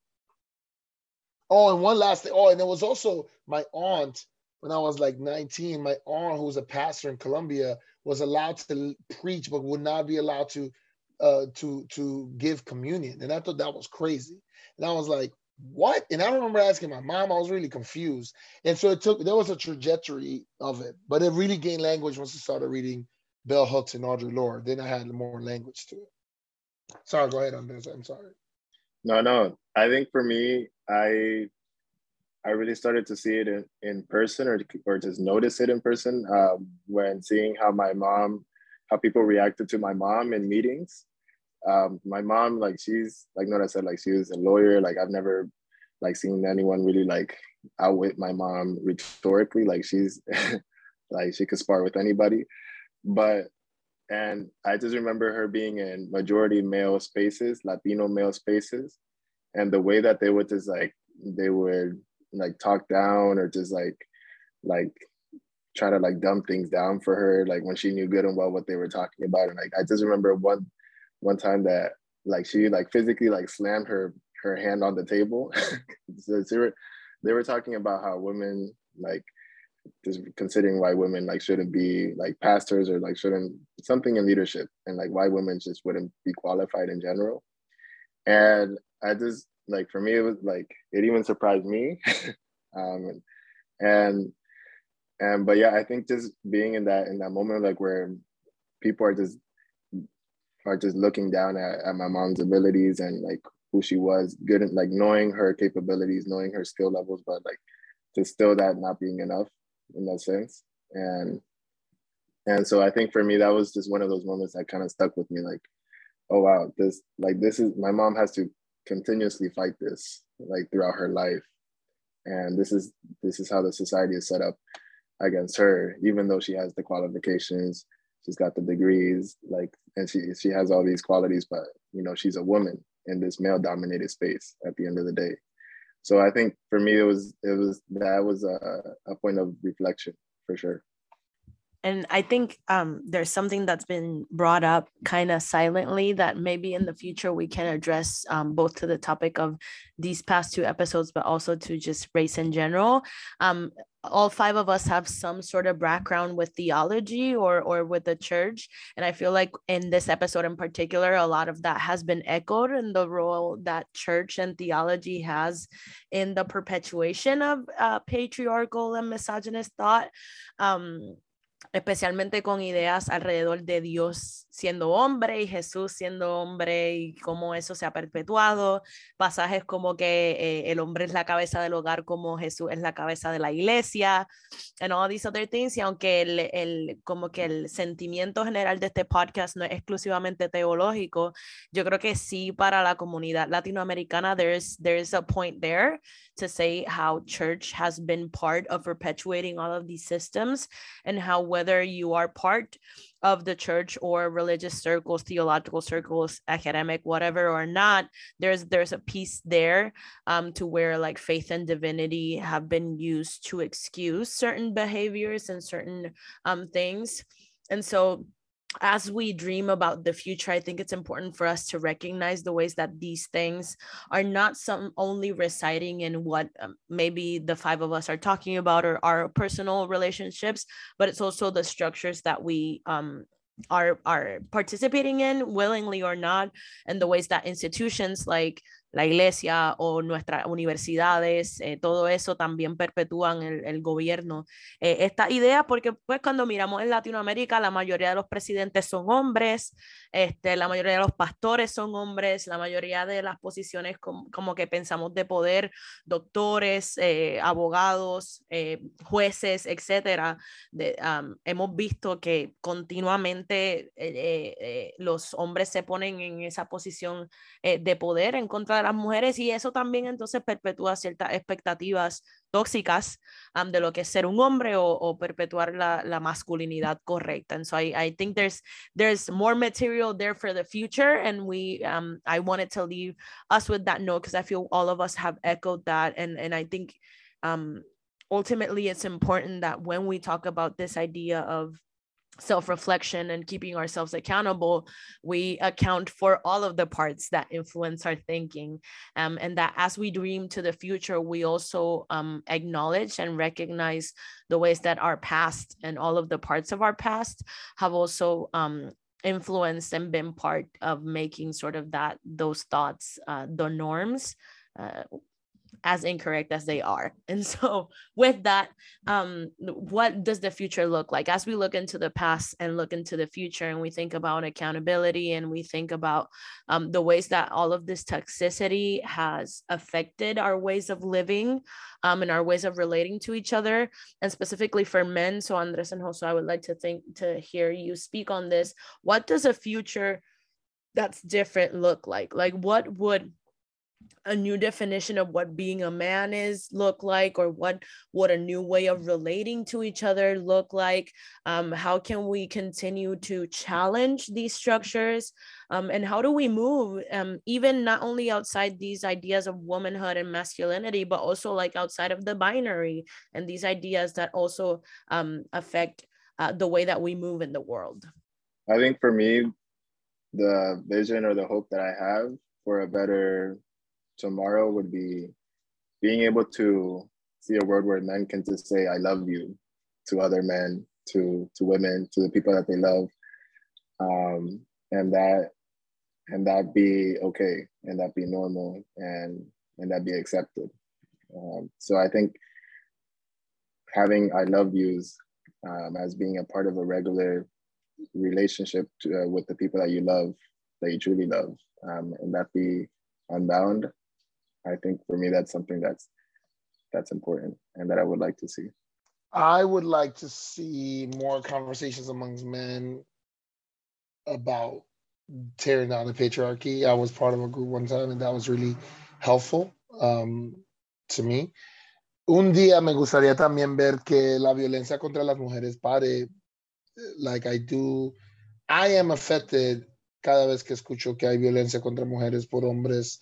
and one last thing. And there was also my aunt. When I was like 19, my aunt, who was a pastor in Colombia, was allowed to preach, but would not be allowed to to give communion, and I thought that was crazy. And I was like, what? And I remember asking my mom. I was really confused, and so there was a trajectory of it, but it really gained language once I started reading Bell Hooks and Audre Lorde. Then I had more language to it. Sorry, go ahead, Andres. I'm sorry. No. I think for me, I really started to see it in person, or just notice it in person when seeing how people reacted to my mom in meetings. My mom, like, she's like Nora said, like, she was a lawyer. Like, I've never like seen anyone really like outwit my mom rhetorically. Like, she's like, she could spar with anybody. And I just remember her being in majority male spaces, Latino male spaces, and the way that they would talk down, or just like try to like dumb things down for her, like when she knew good and well what they were talking about. And like, I just remember one time that like she like physically like slammed her hand on the table. So they were talking about how women, like, just considering why women like shouldn't be like pastors, or like shouldn't something in leadership, and like why women just wouldn't be qualified in general. And I just, like, for me, it was like, it even surprised me. But yeah, I think just being in that moment, like, where people are just looking down at my mom's abilities, and like who she was, good at like knowing her capabilities, knowing her skill levels, but like just still that not being enough in that sense. And so I think for me, that was just one of those moments that kind of stuck with me, like, oh wow, this is, my mom has to continuously fight this like throughout her life. And this is how the society is set up against her, even though she has the qualifications, she's got the degrees, like, and she has all these qualities, but you know, she's a woman in this male dominated space at the end of the day. So I think for me, that was a point of reflection for sure. And I think there's something that's been brought up kind of silently that maybe in the future we can address, both to the topic of these past two episodes, but also to just race in general. All five of us have some sort of background with theology or with the church. And I feel like in this episode in particular, a lot of that has been echoed in the role that church and theology has in the perpetuation of patriarchal and misogynist thought. Especialmente con ideas alrededor de Dios siendo hombre y Jesús siendo hombre, y cómo eso se ha perpetuado, pasajes como que el hombre es la cabeza del hogar como Jesús es la cabeza de la iglesia, and all these other things. Y aunque como que el sentimiento general de este podcast no es exclusivamente teológico, yo creo que sí, para la comunidad latinoamericana there's a point there to say how church has been part of perpetuating all of these systems, and how whether you are part of the church or religious circles, theological circles, academic, whatever or not, there's a piece there to where like faith and divinity have been used to excuse certain behaviors and certain things. And so as we dream about the future, I think it's important for us to recognize the ways that these things are not some only residing in what maybe the five of us are talking about, or our personal relationships, but it's also the structures that we are participating in, willingly or not, and the ways that institutions like la iglesia o nuestras universidades, todo eso también perpetúan el gobierno. Esta idea, porque pues cuando miramos en Latinoamérica, la mayoría de los presidentes son hombres, la mayoría de los pastores son hombres, la mayoría de las posiciones como que pensamos de poder, doctores, abogados, jueces, etcétera, hemos visto que continuamente los hombres se ponen en esa posición de poder en contra de las mujeres, y eso también entonces perpetúa ciertas expectativas tóxicas de lo que es ser un hombre, o perpetuar la masculinidad correcta. And so I think there's more material there for the future, and I wanted to leave us with that note, because I feel all of us have echoed that, and I think ultimately it's important that when we talk about this idea of self-reflection and keeping ourselves accountable, we account for all of the parts that influence our thinking, and that as we dream to the future, we also acknowledge and recognize the ways that our past and all of the parts of our past have also influenced and been part of making sort of those thoughts the norms, as incorrect as they are. And so with that, what does the future look like as we look into the past and look into the future, and we think about accountability, and we think about the ways that all of this toxicity has affected our ways of living, and our ways of relating to each other, and specifically for men. So Andres and Jose, I would like to hear you speak on this. What does a future that's different look like? Like, what would a new definition of what being a man is look like, or what a new way of relating to each other look like? How can we continue to challenge these structures, and how do we move, even not only outside these ideas of womanhood and masculinity, but also like outside of the binary, and these ideas that also affect the way that we move in the world? I think for me, the vision or the hope that I have for a better tomorrow would be being able to see a world where men can just say I love you to other men, to women, to the people that they love, and that be okay, and that be normal, and that be accepted. So I think having I love yous as being a part of a regular relationship with the people that you love, that you truly love, and that be unbound. I think for me, that's something that's important, and that I would like to see. I would like to see more conversations amongst men about tearing down the patriarchy. I was part of a group one time, and that was really helpful to me. Un día me gustaría también ver que la violencia contra las mujeres pare. Like I am affected cada vez que escucho que hay violencia contra mujeres por hombres.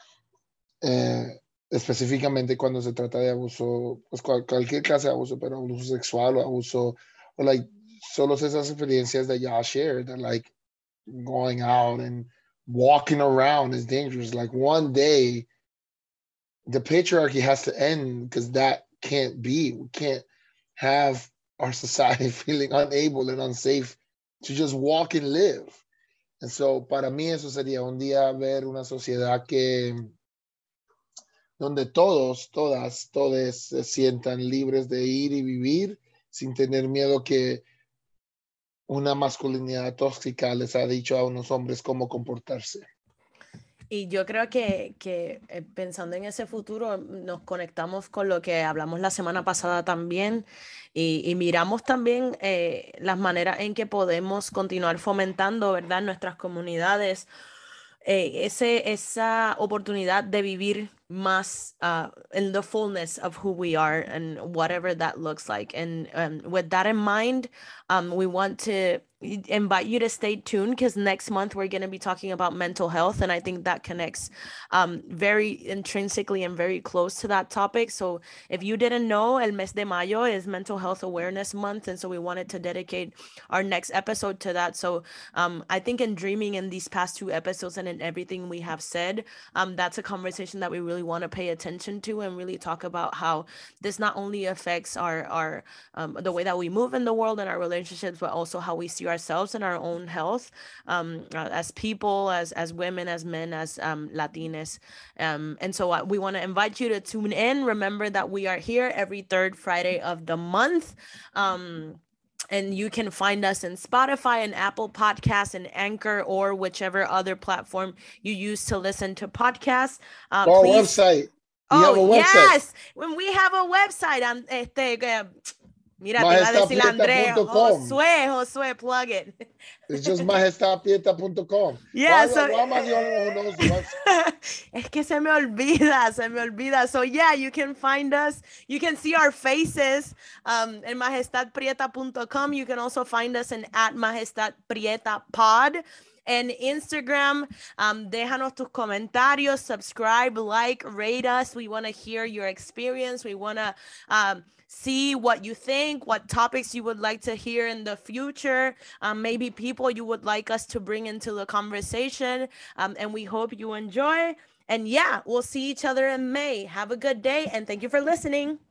Específicamente cuando se trata de abuso, pues cualquier clase de abuso, pero abuso sexual o abuso, o like solo esas experiencias that y'all shared, that like going out and walking around is dangerous. Like one day, the patriarchy has to end, because that can't be. We can't have our society feeling unable and unsafe to just walk and live. And so para mí eso sería un día ver una sociedad donde todos se sientan libres de ir y vivir sin tener miedo que una masculinidad tóxica les ha dicho a unos hombres cómo comportarse. Y yo creo que pensando en ese futuro nos conectamos con lo que hablamos la semana pasada también, y miramos también las maneras en que podemos continuar fomentando, ¿verdad?, nuestras comunidades, esa oportunidad de vivir más in the fullness of who we are, and whatever that looks like. And with that in mind, we want to invite you to stay tuned, because next month we're going to be talking about mental health, and I think that connects very intrinsically and very close to that topic. So if you didn't know, el mes de mayo is Mental Health Awareness Month, and so we wanted to dedicate our next episode to that. So I think in dreaming in these past 2 episodes and in everything we have said, that's a conversation that we really want to pay attention to, and really talk about how this not only affects our the way that we move in the world and our relationships, but also how we see ourselves and our own health as people, as women, as men, as Latinas. And so we want to invite you to tune in. Remember that we are here every 3rd Friday of the month. And you can find us in Spotify and Apple Podcasts and Anchor, or whichever other platform you use to listen to podcasts. Our website. Yes, when we have a website, mira, te iba a decir Andrés, Josué, plug it. It's just majestadprieta.com. Yeah, why am I the only one who knows the website? Es que se me olvida. So yeah, you can find us. You can see our faces in majestadprieta.com. You can also find us in @majestadprietapod. And Instagram, déjanos tus comentarios, subscribe, like, rate us. We want to hear your experience. We want to see what you think, what topics you would like to hear in the future, maybe people you would like us to bring into the conversation. And we hope you enjoy. And yeah, we'll see each other in May. Have a good day, and thank you for listening.